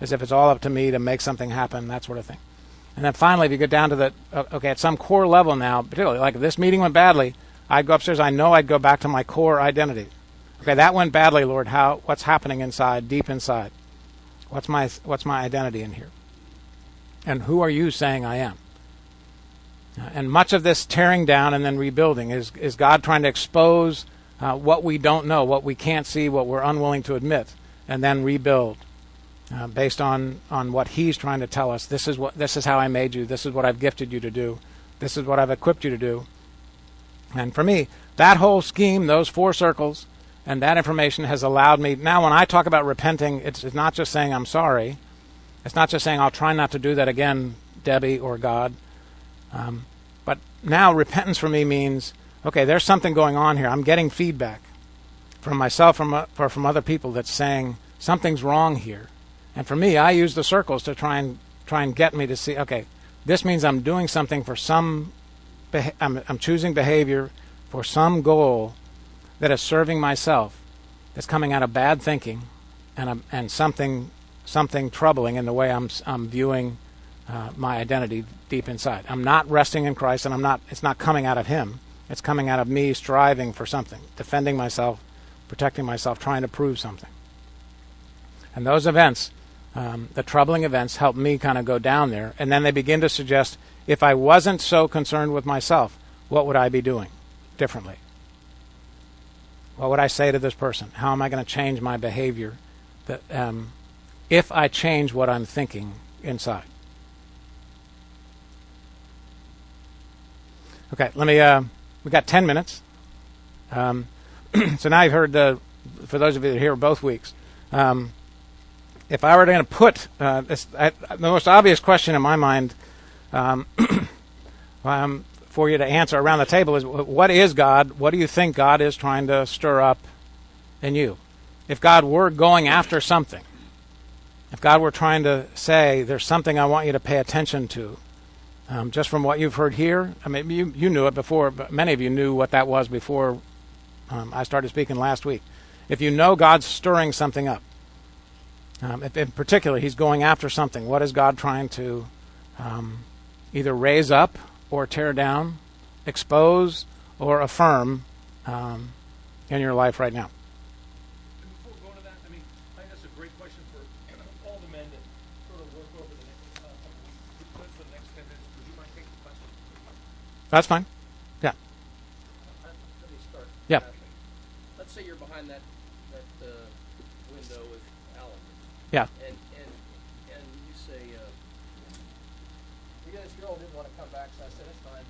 as if it's all up to me to make something happen, that sort of thing. And then finally, if you get down to the, uh, okay, at some core level now, particularly, like if this meeting went badly, I'd go upstairs, I know I'd go back to my core identity. Okay, that went badly, Lord. How? What's happening inside, deep inside? What's my what's my identity in here? And who are you saying I am? And much of this tearing down and then rebuilding is, is God trying to expose uh, what we don't know, what we can't see, what we're unwilling to admit, and then rebuild uh, based on, on what He's trying to tell us. This is what this is how I made you. This is what I've gifted you to do. This is what I've equipped you to do. And for me, that whole scheme, those four circles, and that information has allowed me. Now, when I talk about repenting, it's, it's not just saying I'm sorry. It's not just saying I'll try not to do that again, Debbie or God. Um, but now repentance for me means, okay, there's something going on here. I'm getting feedback from myself from, uh, or from other people that's saying something's wrong here. And for me, I use the circles to try and try and get me to see, okay, this means I'm doing something for some, beha- I'm, I'm choosing behavior for some goal that is serving myself, that's coming out of bad thinking and um, and something something troubling in the way I'm I'm viewing uh, my identity deep inside. I'm not resting in Christ, and I'm not. It's not coming out of Him. It's coming out of me striving for something, defending myself, protecting myself, trying to prove something. And those events, um, the troubling events, help me kind of go down there, and then they begin to suggest, if I wasn't so concerned with myself, what would I be doing differently? What would I say to this person? How am I going to change my behavior that, um, if I change what I'm thinking inside? Okay, let me, uh, we got ten minutes. Um, so now you've heard, the, for those of you that are here both weeks, um, if I were going to put, uh, this, I, the most obvious question in my mind um, um, for you to answer around the table is, what is God? What do you think God is trying to stir up in you? If God were going after something, if God were trying to say, there's something I want you to pay attention to, um, just from what you've heard here, I mean, you, you knew it before, but many of you knew what that was before um, I started speaking last week. If you know God's stirring something up, um, if in particular He's going after something, what is God trying to um, either raise up or tear down, expose or affirm um, in your life right now? And before going to that, I mean, I think that's a great question for all the men that sort of work over the next uh, couple weeks. For the next ten minutes, would you mind taking the question? That's fine. Yeah. Uh, let me start. Yeah. Let's say you're behind that that uh, window with Alan. Yeah. And and and you say, uh, you guys, girl didn't want to come back, so I said, that's fine.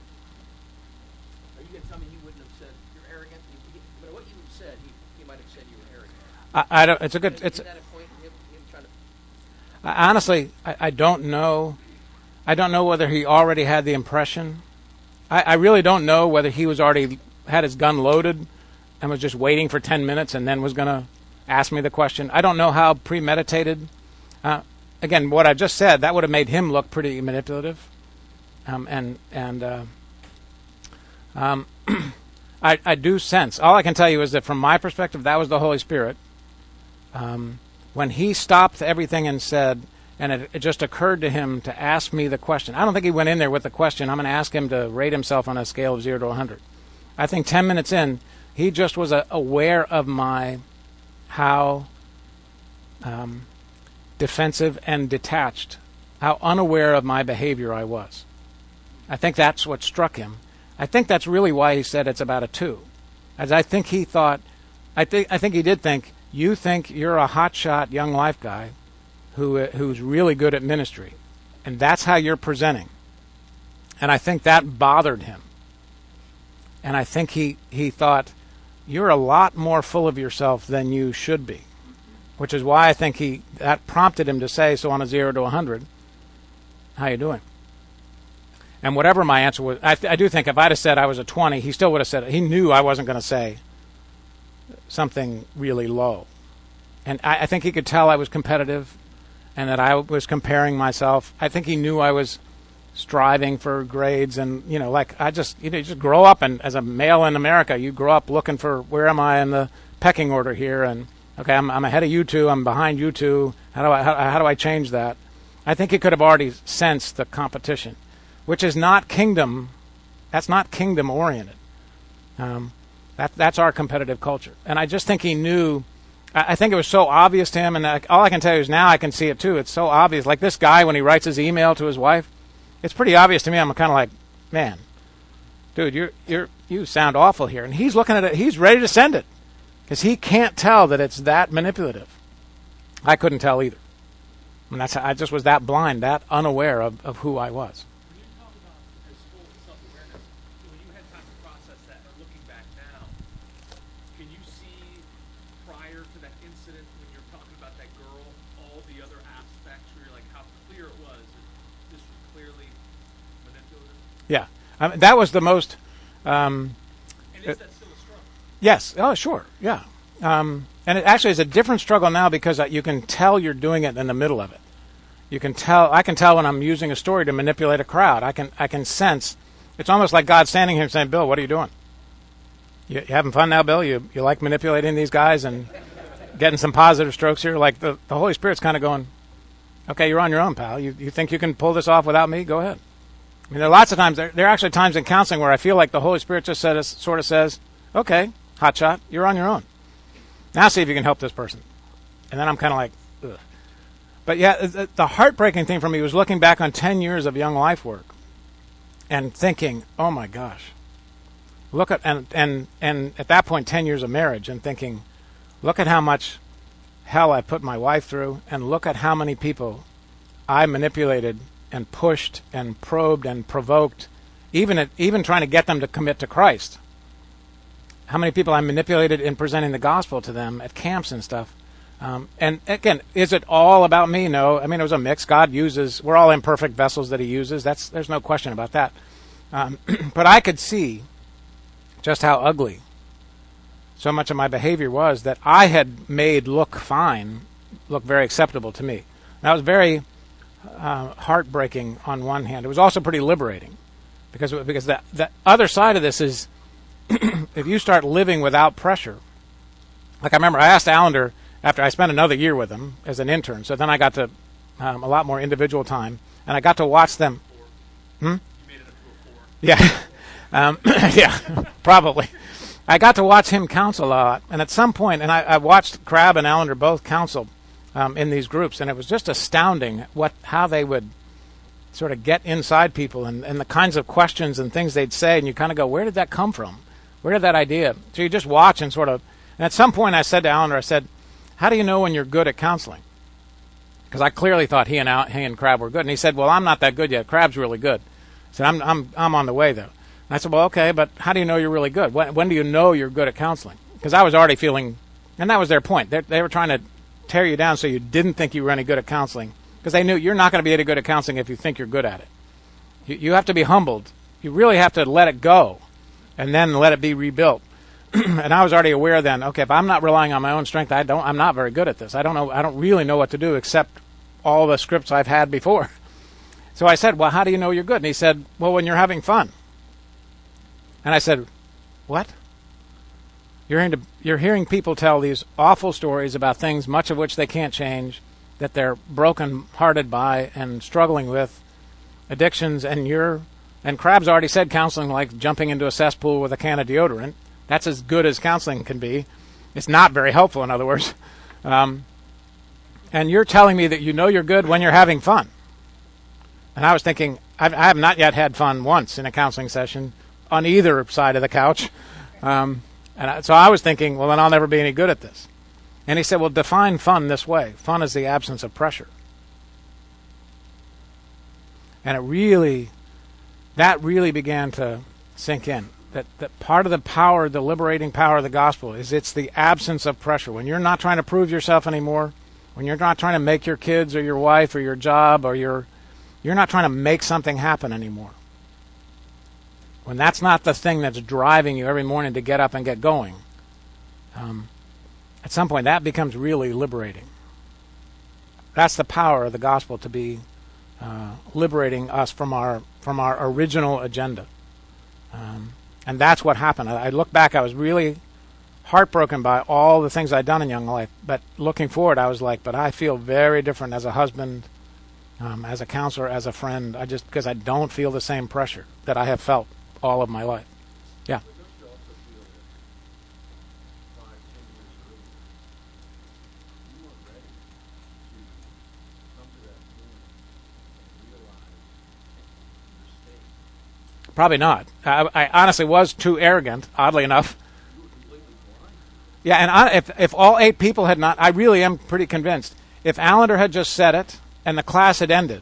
Are you going to tell me he wouldn't have said you're arrogant? He, he, but what you said, he, he might have said you were arrogant. I, I don't. It's a good. It's. Isn't that a point in him, him trying to? I, honestly, I, I don't know. I don't know whether he already had the impression. I, I really don't know whether he was already had his gun loaded and was just waiting for ten minutes and then was going to ask me the question. I don't know how premeditated. Uh, again, what I just said, that would have made him look pretty manipulative. Um, and and uh, um, I, I do sense, all I can tell you is that from my perspective, that was the Holy Spirit. Um, when He stopped everything and said, and it, it just occurred to Him to ask me the question. I don't think He went in there with the question, I'm going to ask Him to rate Himself on a scale of zero to one hundred. I think ten minutes in, He just was uh, aware of my, how um, defensive and detached, how unaware of my behavior I was. I think that's what struck Him. I think that's really why He said it's about a two. As I think He thought, I think I think He did think, you think you're a hotshot young life guy who uh, who's really good at ministry, and that's how you're presenting. And I think that bothered Him. And I think he, he thought, you're a lot more full of yourself than you should be, which is why I think he that prompted him to say, so on a zero to one hundred, how you doing? And whatever my answer was, I, th- I do think if I'd have said I was a twenty, he still would have said it. He knew I wasn't going to say something really low. And I, I think he could tell I was competitive and that I was comparing myself. I think he knew I was striving for grades, and, you know, like I just, you know, you just grow up, and as a male in America, you grow up looking for, where am I in the pecking order here? And Okay, I'm, I'm ahead of you two. I'm behind you two. How do I how, how do I change that? I think he could have already sensed the competition, which is not kingdom. That's not kingdom oriented. Um, that that's our competitive culture, and I just think he knew. I, I think it was so obvious to him, and I, all I can tell you is now I can see it too. It's so obvious. Like this guy when he writes his email to his wife, it's pretty obvious to me. I'm kind of like, man, dude, you're you're you sound awful here, and he's looking at it. He's ready to send it. Because he can't tell that it's that manipulative. I couldn't tell either. I mean, that's, I just was that blind, that unaware of, of who I was. When you talk about this full self-awareness, when you had time to process that, or looking back now, can you see prior to that incident when you're talking about that girl, all the other aspects where you're like, how clear it was that this was clearly manipulative? Yeah. I mean, that was the most... Um, and is that still a struggle? Yes. Oh, sure. Yeah. Um, and it actually is a different struggle now because you can tell you're doing it in the middle of it. You can tell. I can tell when I'm using a story to manipulate a crowd. I can. I can sense. It's almost like God standing here saying, "Bill, what are you doing? You, you having fun now, Bill? You you like manipulating these guys and getting some positive strokes here? Like the the Holy Spirit's kind of going, okay, you're on your own, pal. You you think you can pull this off without me? Go ahead." I mean, there are lots of times. There, there are actually times in counseling where I feel like the Holy Spirit just says, sort of says, "Okay, hotshot, you're on your own. Now see if you can help this person." And then I'm kind of like, ugh. But yeah, the, the heartbreaking thing for me was looking back on ten years of Young Life work and thinking, oh my gosh, look at, and, and, and at that point, ten years of marriage, and thinking, look at how much hell I put my wife through, and look at how many people I manipulated and pushed and probed and provoked, even at, even trying to get them to commit to Christ. How many people I manipulated in presenting the gospel to them at camps and stuff. Um, and again, is it all about me? No. I mean, it was a mix. God uses, we're all imperfect vessels that he uses. That's There's no question about that. Um, but I could see just how ugly so much of my behavior was that I had made look fine, look very acceptable to me. And that was very uh, heartbreaking on one hand. It was also pretty liberating because, because the, the other side of this is, if you start living without pressure, like I remember I asked Allender after I spent another year with him as an intern, so then I got to um, a lot more individual time, and I got to watch them. Hmm? You made it up to a four. Yeah, um, yeah, probably. I got to watch him counsel a lot, and at some point, and I, I watched Crabb and Allender both counsel um, in these groups, and it was just astounding what how they would sort of get inside people and, and the kinds of questions and things they'd say, and you kind of go, where did that come from? Where did that idea? So you just watch and sort of, and at some point I said to Allender, I said, how do you know when you're good at counseling? Because I clearly thought he and Al, he and Crabb were good. And he said, well, I'm not that good yet. Crabb's really good. I said, I'm I'm I'm on the way though. And I said, well, okay, but how do you know you're really good? When when do you know you're good at counseling? Because I was already feeling, and that was their point. They they were trying to tear you down so you didn't think you were any good at counseling. Because they knew you're not going to be any good at counseling if you think you're good at it. You you have to be humbled. You really have to let it go, and then let it be rebuilt. And I was already aware then, okay, if I'm not relying on my own strength, I don't, I'm not very good at this. I don't know, I don't really know what to do except all the scripts I've had before. So I said, well, how do you know you're good? And he said, well, when you're having fun. And I said, what? You're hearing, to, you're hearing people tell these awful stories about things, much of which they can't change, that they're broken-hearted by and struggling with, addictions, and you're, and Crabb's already said counseling like jumping into a cesspool with a can of deodorant. That's as good as counseling can be. It's not very helpful, in other words. Um, and you're telling me that you know you're good when you're having fun. And I was thinking, I've, I have not yet had fun once in a counseling session on either side of the couch. Um, and I, so I was thinking, well, then I'll never be any good at this. And he said, well, define fun this way. Fun is the absence of pressure. And it really, that really began to sink in. That, that part of the power, the liberating power of the gospel is it's the absence of pressure. When you're not trying to prove yourself anymore, when you're not trying to make your kids or your wife or your job or your, you're not trying to make something happen anymore. When that's not the thing that's driving you every morning to get up and get going, um, at some point that becomes really liberating. That's the power of the gospel, to be uh, liberating us from our from our original agenda. Um, And that's what happened. I, I look back, I was really heartbroken by all the things I'd done in young life. But looking forward, I was like, but I feel very different as a husband, um, as a counselor, as a friend. I just because I don't feel the same pressure that I have felt all of my life. Yeah. But don't you also feel that five, ten years earlier, you weren't ready to come to that point and realize your mistake? Probably not. I, I honestly was too arrogant, oddly enough. You were completely blind. Yeah, and I, if if all eight people had not, I really am pretty convinced. If Allender had just said it and the class had ended,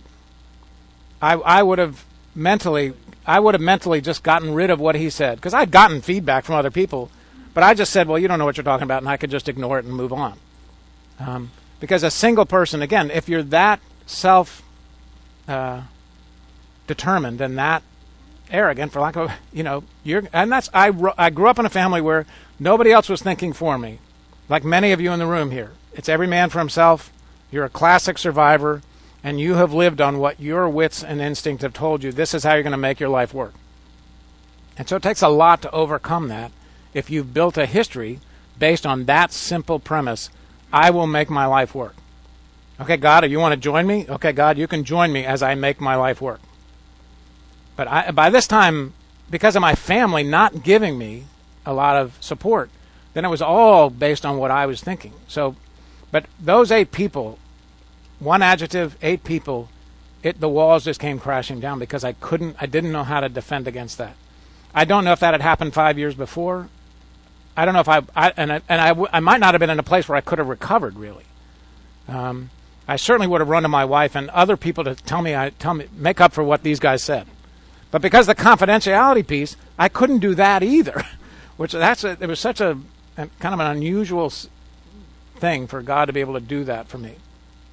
I I would have mentally, I would have mentally just gotten rid of what he said because I'd gotten feedback from other people, but I just said, well, you don't know what you're talking about, and I could just ignore it and move on. Um, because a single person, again, if you're that self uh, determined and that arrogant, for lack of, you know, you're, and that's, I, I grew up in a family where nobody else was thinking for me, like many of you in the room here. It's every man for himself. You're a classic survivor, and you have lived on what your wits and instinct have told you. This is how you're going to make your life work. And so it takes a lot to overcome that if you've built a history based on that simple premise, I will make my life work. Okay, God, you want to join me? Okay, God, you can join me as I make my life work. But I, by this time, because of my family not giving me a lot of support, then it was all based on what I was thinking. So, but those eight people, one adjective, eight people, it, the walls just came crashing down because I couldn't, I didn't know how to defend against that. I don't know if that had happened five years before. I don't know if I, I and I, and I, w- I might not have been in a place where I could have recovered really. Um, I certainly would have run to my wife and other people to tell me, I tell me, make up for what these guys said. But because of the confidentiality piece, I couldn't do that either, which that's a, it was such a, a kind of an unusual s- thing for God to be able to do that for me.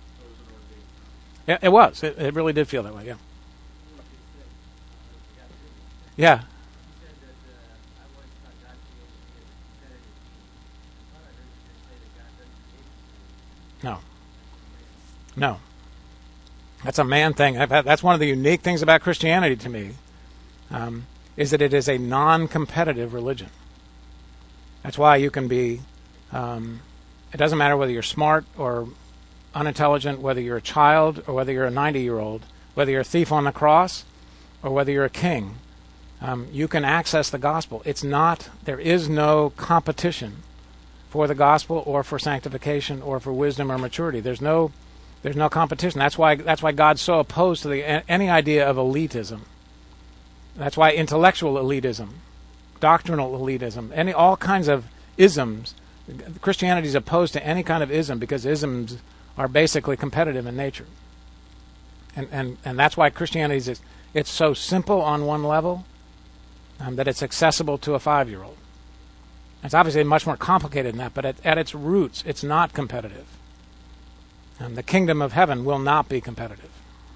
It, it was. It, it really did feel that way. Yeah. Yeah. No. No. That's a man thing. I've had, that's one of the unique things about Christianity to me, um, is that it is a non-competitive religion. That's why you can be, um, it doesn't matter whether you're smart or unintelligent, whether you're a child or whether you're a ninety-year-old, whether you're a thief on the cross or whether you're a king, um, you can access the gospel. It's not, there is no competition for the gospel or for sanctification or for wisdom or maturity. There's no there's no competition. That's why that's why God's so opposed to the any idea of elitism. That's why intellectual elitism, doctrinal elitism, any all kinds of isms. Christianity is opposed to any kind of ism because isms are basically competitive in nature. And and, and that's why Christianity is it's so simple on one level um, that it's accessible to a five-year-old. It's obviously much more complicated than that, but at, at its roots, it's not competitive. And the kingdom of heaven will not be competitive.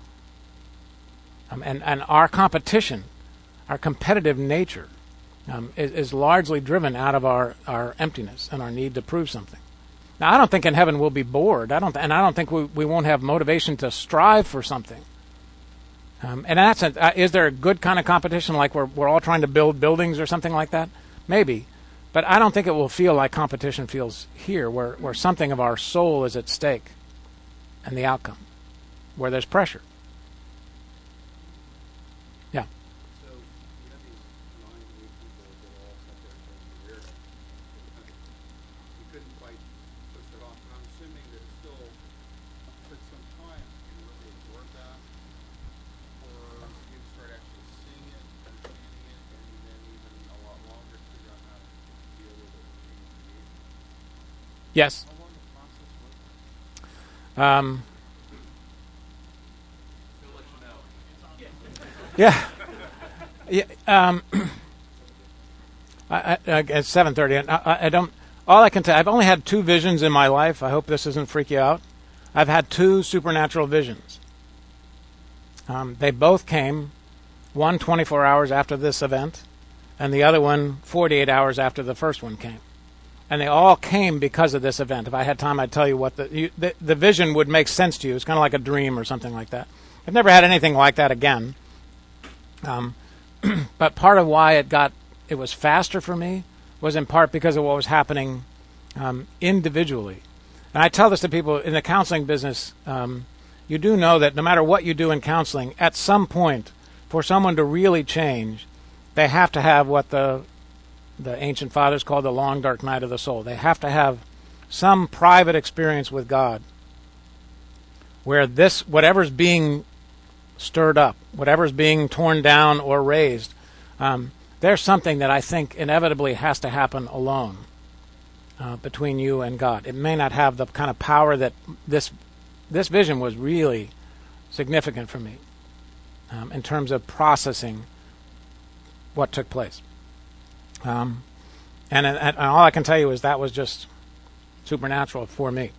Um, and, and our competition, our competitive nature, um, is, is largely driven out of our, our emptiness and our need to prove something. Now, I don't think in heaven we'll be bored. I don't, and I don't think we, we won't have motivation to strive for something. Um, and in that sense, uh, is there a good kind of competition, like we're we're all trying to build buildings or something like that? Maybe. But I don't think it will feel like competition feels here, where, where something of our soul is at stake and the outcome, where there's pressure. Yeah. So you have these nine new people that all sat there and said, "You're arrogant." You couldn't quite push it off. And I'm assuming that it still took some time to really absorb that, or you start actually seeing it, understanding it, and then even a lot longer to figure out how to deal with it and change behavior. Yes. How long the process was? Um, He'll let you know. yeah. Yeah. Um, I, I, it's seven thirty. I, I, I don't. All I can tell. I've only had two visions in my life. I hope this doesn't freak you out. I've had two supernatural visions. Um, they both came, one twenty-four hours after this event, and the other one forty-eight hours after the first one came. And they all came because of this event. If I had time, I'd tell you what the you, the, the vision would make sense to you. It's kind of like a dream or something like that. I've never had anything like that again. Um, but part of why it got it was faster for me was in part because of what was happening um, individually. And I tell this to people in the counseling business. Um, you do know that no matter what you do in counseling, at some point, for someone to really change, they have to have what the the ancient fathers called the long, dark night of the soul. They have to have some private experience with God where this, whatever's being stirred up, whatever's being torn down or raised, um, there's something that I think inevitably has to happen alone uh, between you and God. It may not have the kind of power that this this vision was really significant for me um, in terms of processing what took place. Um, and, and, and all I can tell you is that was just supernatural for me.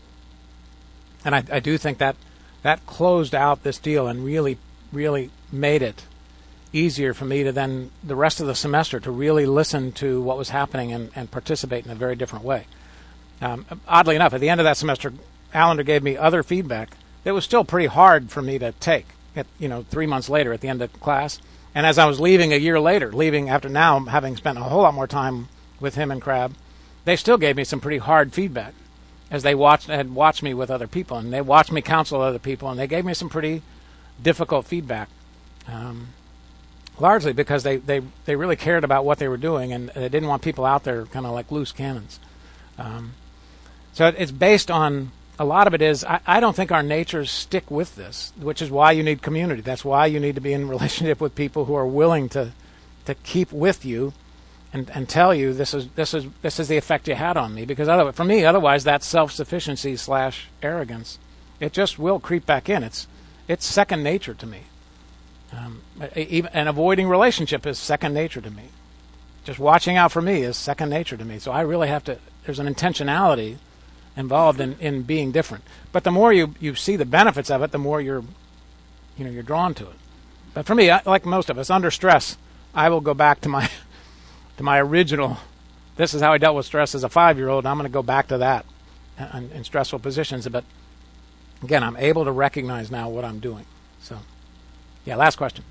And I, I do think that that closed out this deal and really, really made it easier for me to then, the rest of the semester, to really listen to what was happening and, and participate in a very different way. Um, oddly enough, at the end of that semester, Allender gave me other feedback that was still pretty hard for me to take, at, you know, three months later at the end of class. And as I was leaving a year later, leaving after now having spent a whole lot more time with him and Crab, they still gave me some pretty hard feedback as they watched had watched me with other people, and they watched me counsel other people, and they gave me some pretty difficult feedback, um, largely because they, they, they really cared about what they were doing, and they didn't want people out there kind of like loose cannons. Um, so it's based on, a lot of it is, I, I don't think our natures stick with this, which is why you need community. That's why you need to be in relationship with people who are willing to to keep with you and, and tell you this is this is this is the effect you had on me. Because otherwise, for me, otherwise that's self-sufficiency slash arrogance. It just will creep back in. It's it's second nature to me. Um, even, and avoiding relationship is second nature to me. Just watching out for me is second nature to me. So I really have to. There's an intentionality involved in, in being different. But the more you, you see the benefits of it, the more you're, you know, you're drawn to it. But for me, I, like most of us, under stress, I will go back to my to my original. This is how I dealt with stress as a five-year-old. And I'm going to go back to that in, in stressful positions. But again, I'm able to recognize now what I'm doing. So, yeah. Last question.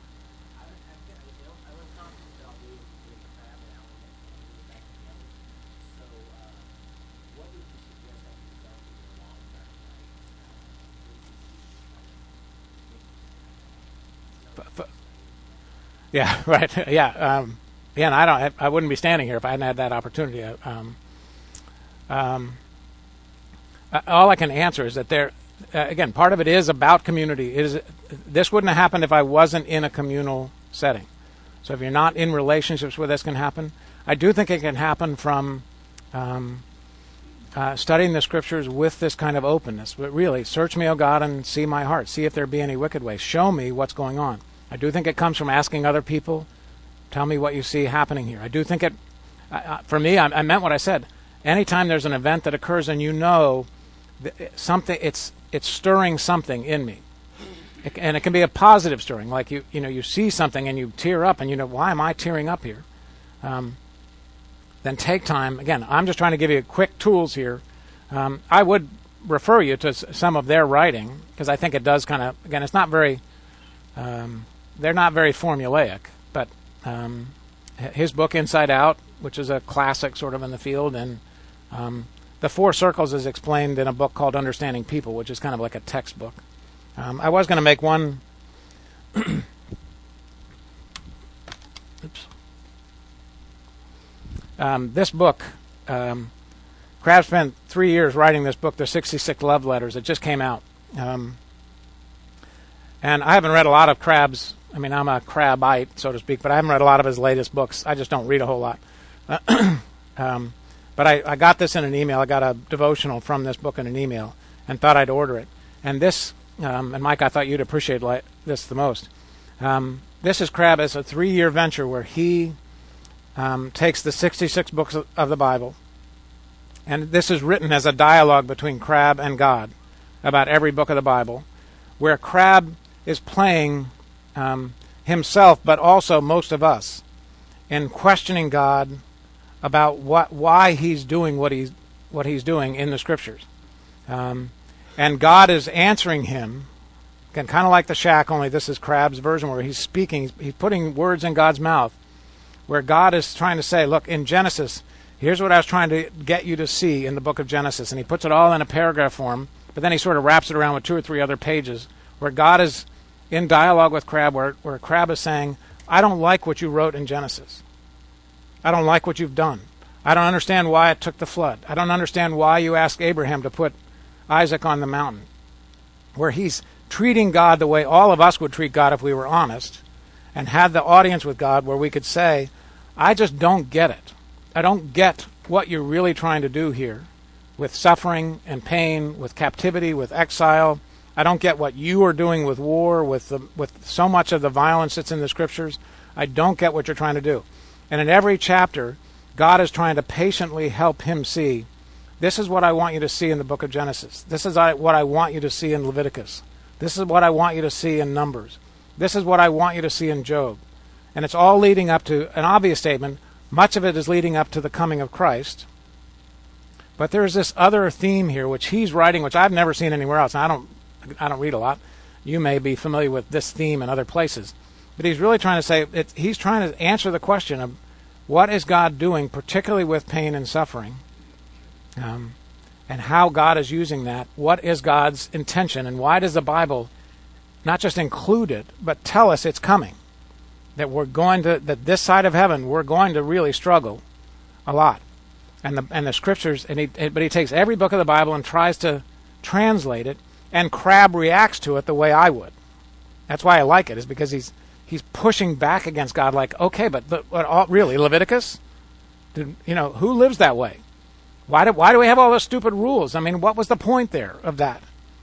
Yeah, right. Yeah, um, yeah. And I don't. I wouldn't be standing here if I hadn't had that opportunity. Um, um, all I can answer is that there. Uh, again, part of it is about community. It is. This wouldn't have happened if I wasn't in a communal setting. So if you're not in relationships where this can happen, I do think it can happen from um, uh, studying the scriptures with this kind of openness. But really, search me, O God, and see my heart. See if there be any wicked way. Show me what's going on. I do think it comes from asking other people, tell me what you see happening here. I do think it, uh, for me, I, I meant what I said. Anytime there's an event that occurs and you know something, it's it's stirring something in me. It, and it can be a positive stirring, like you you know, you see something and you tear up and you know, why am I tearing up here? Um, then take time. Again, I'm just trying to give you quick tools here. Um, I would refer you to s- some of their writing, because I think it does kind of, again, it's not very... Um, they're not very formulaic, but um, his book Inside Out, which is a classic sort of in the field, and um, The Four Circles is explained in a book called Understanding People, which is kind of like a textbook. Um, I was going to make one. Oops. Um, this book, um, Crab spent three years writing this book, The sixty-six Love Letters. It just came out. Um, and I haven't read a lot of Crab's. I mean, I'm a Crabite, so to speak, but I haven't read a lot of his latest books. I just don't read a whole lot. um, but I, I got this in an email. I got a devotional from this book in an email and thought I'd order it. And this, um, and Mike, I thought you'd appreciate li- this the most. Um, this is Crab as a three-year venture where he um, takes the sixty-six books of, of the Bible, and this is written as a dialogue between Crab and God about every book of the Bible, where Crab is playing um, himself, but also most of us, in questioning God about what, why he's doing what he's what he's doing in the Scriptures, um, and God is answering him. Again, kind of like the shack, only this is Crab's version, where he's speaking, he's, he's putting words in God's mouth, where God is trying to say, look, in Genesis, here's what I was trying to get you to see in the book of Genesis. And he puts it all in a paragraph form, but then he sort of wraps it around with two or three other pages where God is in dialogue with Crab, where, where Crab is saying, I don't like what you wrote in Genesis. I don't like what you've done. I don't understand why it took the flood. I don't understand why you asked Abraham to put Isaac on the mountain. Where he's treating God the way all of us would treat God if we were honest, and had the audience with God where we could say, I just don't get it. I don't get what you're really trying to do here with suffering and pain, with captivity, with exile. I don't get what you are doing with war, with the, with so much of the violence that's in the scriptures. I don't get what you're trying to do. And in every chapter, God is trying to patiently help him see, this is what I want you to see in the book of Genesis. This is what I want you to see in Leviticus. This is what I want you to see in Numbers. This is what I want you to see in Job. And it's all leading up to an obvious statement. Much of it is leading up to the coming of Christ. But there's this other theme here, which he's writing, which I've never seen anywhere else. And I don't, I don't read a lot. You may be familiar with this theme in other places. But he's really trying to say, it, he's trying to answer the question of what is God doing, particularly with pain and suffering, um, and how God is using that. What is God's intention, and why does the Bible not just include it, but tell us it's coming? That we're going to, that this side of heaven, we're going to really struggle a lot. And the and the scriptures, and he, but he takes every book of the Bible and tries to translate it, and Crab reacts to it the way I would. That's why I like it, is because he's he's pushing back against God, like, okay, but, but, but all, really, Leviticus? Did, you know, who lives that way? Why do, why do we have all those stupid rules? I mean, what was the point there of that?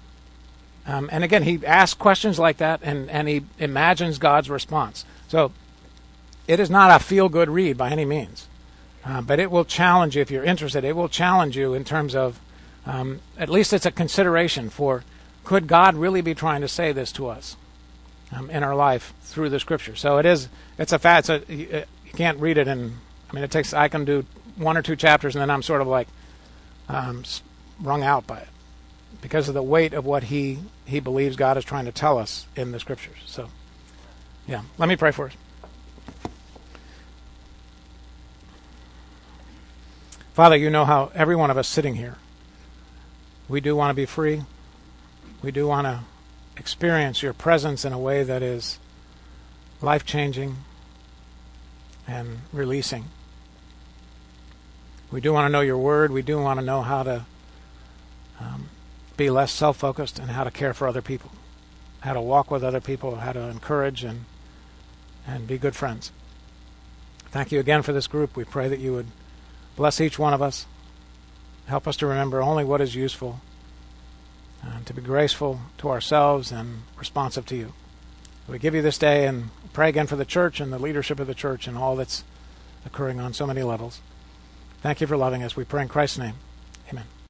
Um, and again, he asks questions like that, and, and he imagines God's response. So it is not a feel-good read by any means. Uh, but it will challenge you, if you're interested, it will challenge you in terms of, um, at least it's a consideration for, could God really be trying to say this to us um, in our life through the Scripture? So it is, it's a fact, it's a, you, you can't read it in, I mean, it takes, I can do one or two chapters and then I'm sort of like um, wrung out by it because of the weight of what he, he believes God is trying to tell us in the Scriptures. So, yeah, let me pray for us. Father, you know how every one of us sitting here, we do want to be free. We do want to experience your presence in a way that is life-changing and releasing. We do want to know your word. We do want to know how to um, be less self-focused and how to care for other people, how to walk with other people, how to encourage and and be good friends. Thank you again for this group. We pray that you would bless each one of us. Help us to remember only what is useful, and to be graceful to ourselves and responsive to you. We give you this day and pray again for the church and the leadership of the church and all that's occurring on so many levels. Thank you for loving us. We pray in Christ's name. Amen.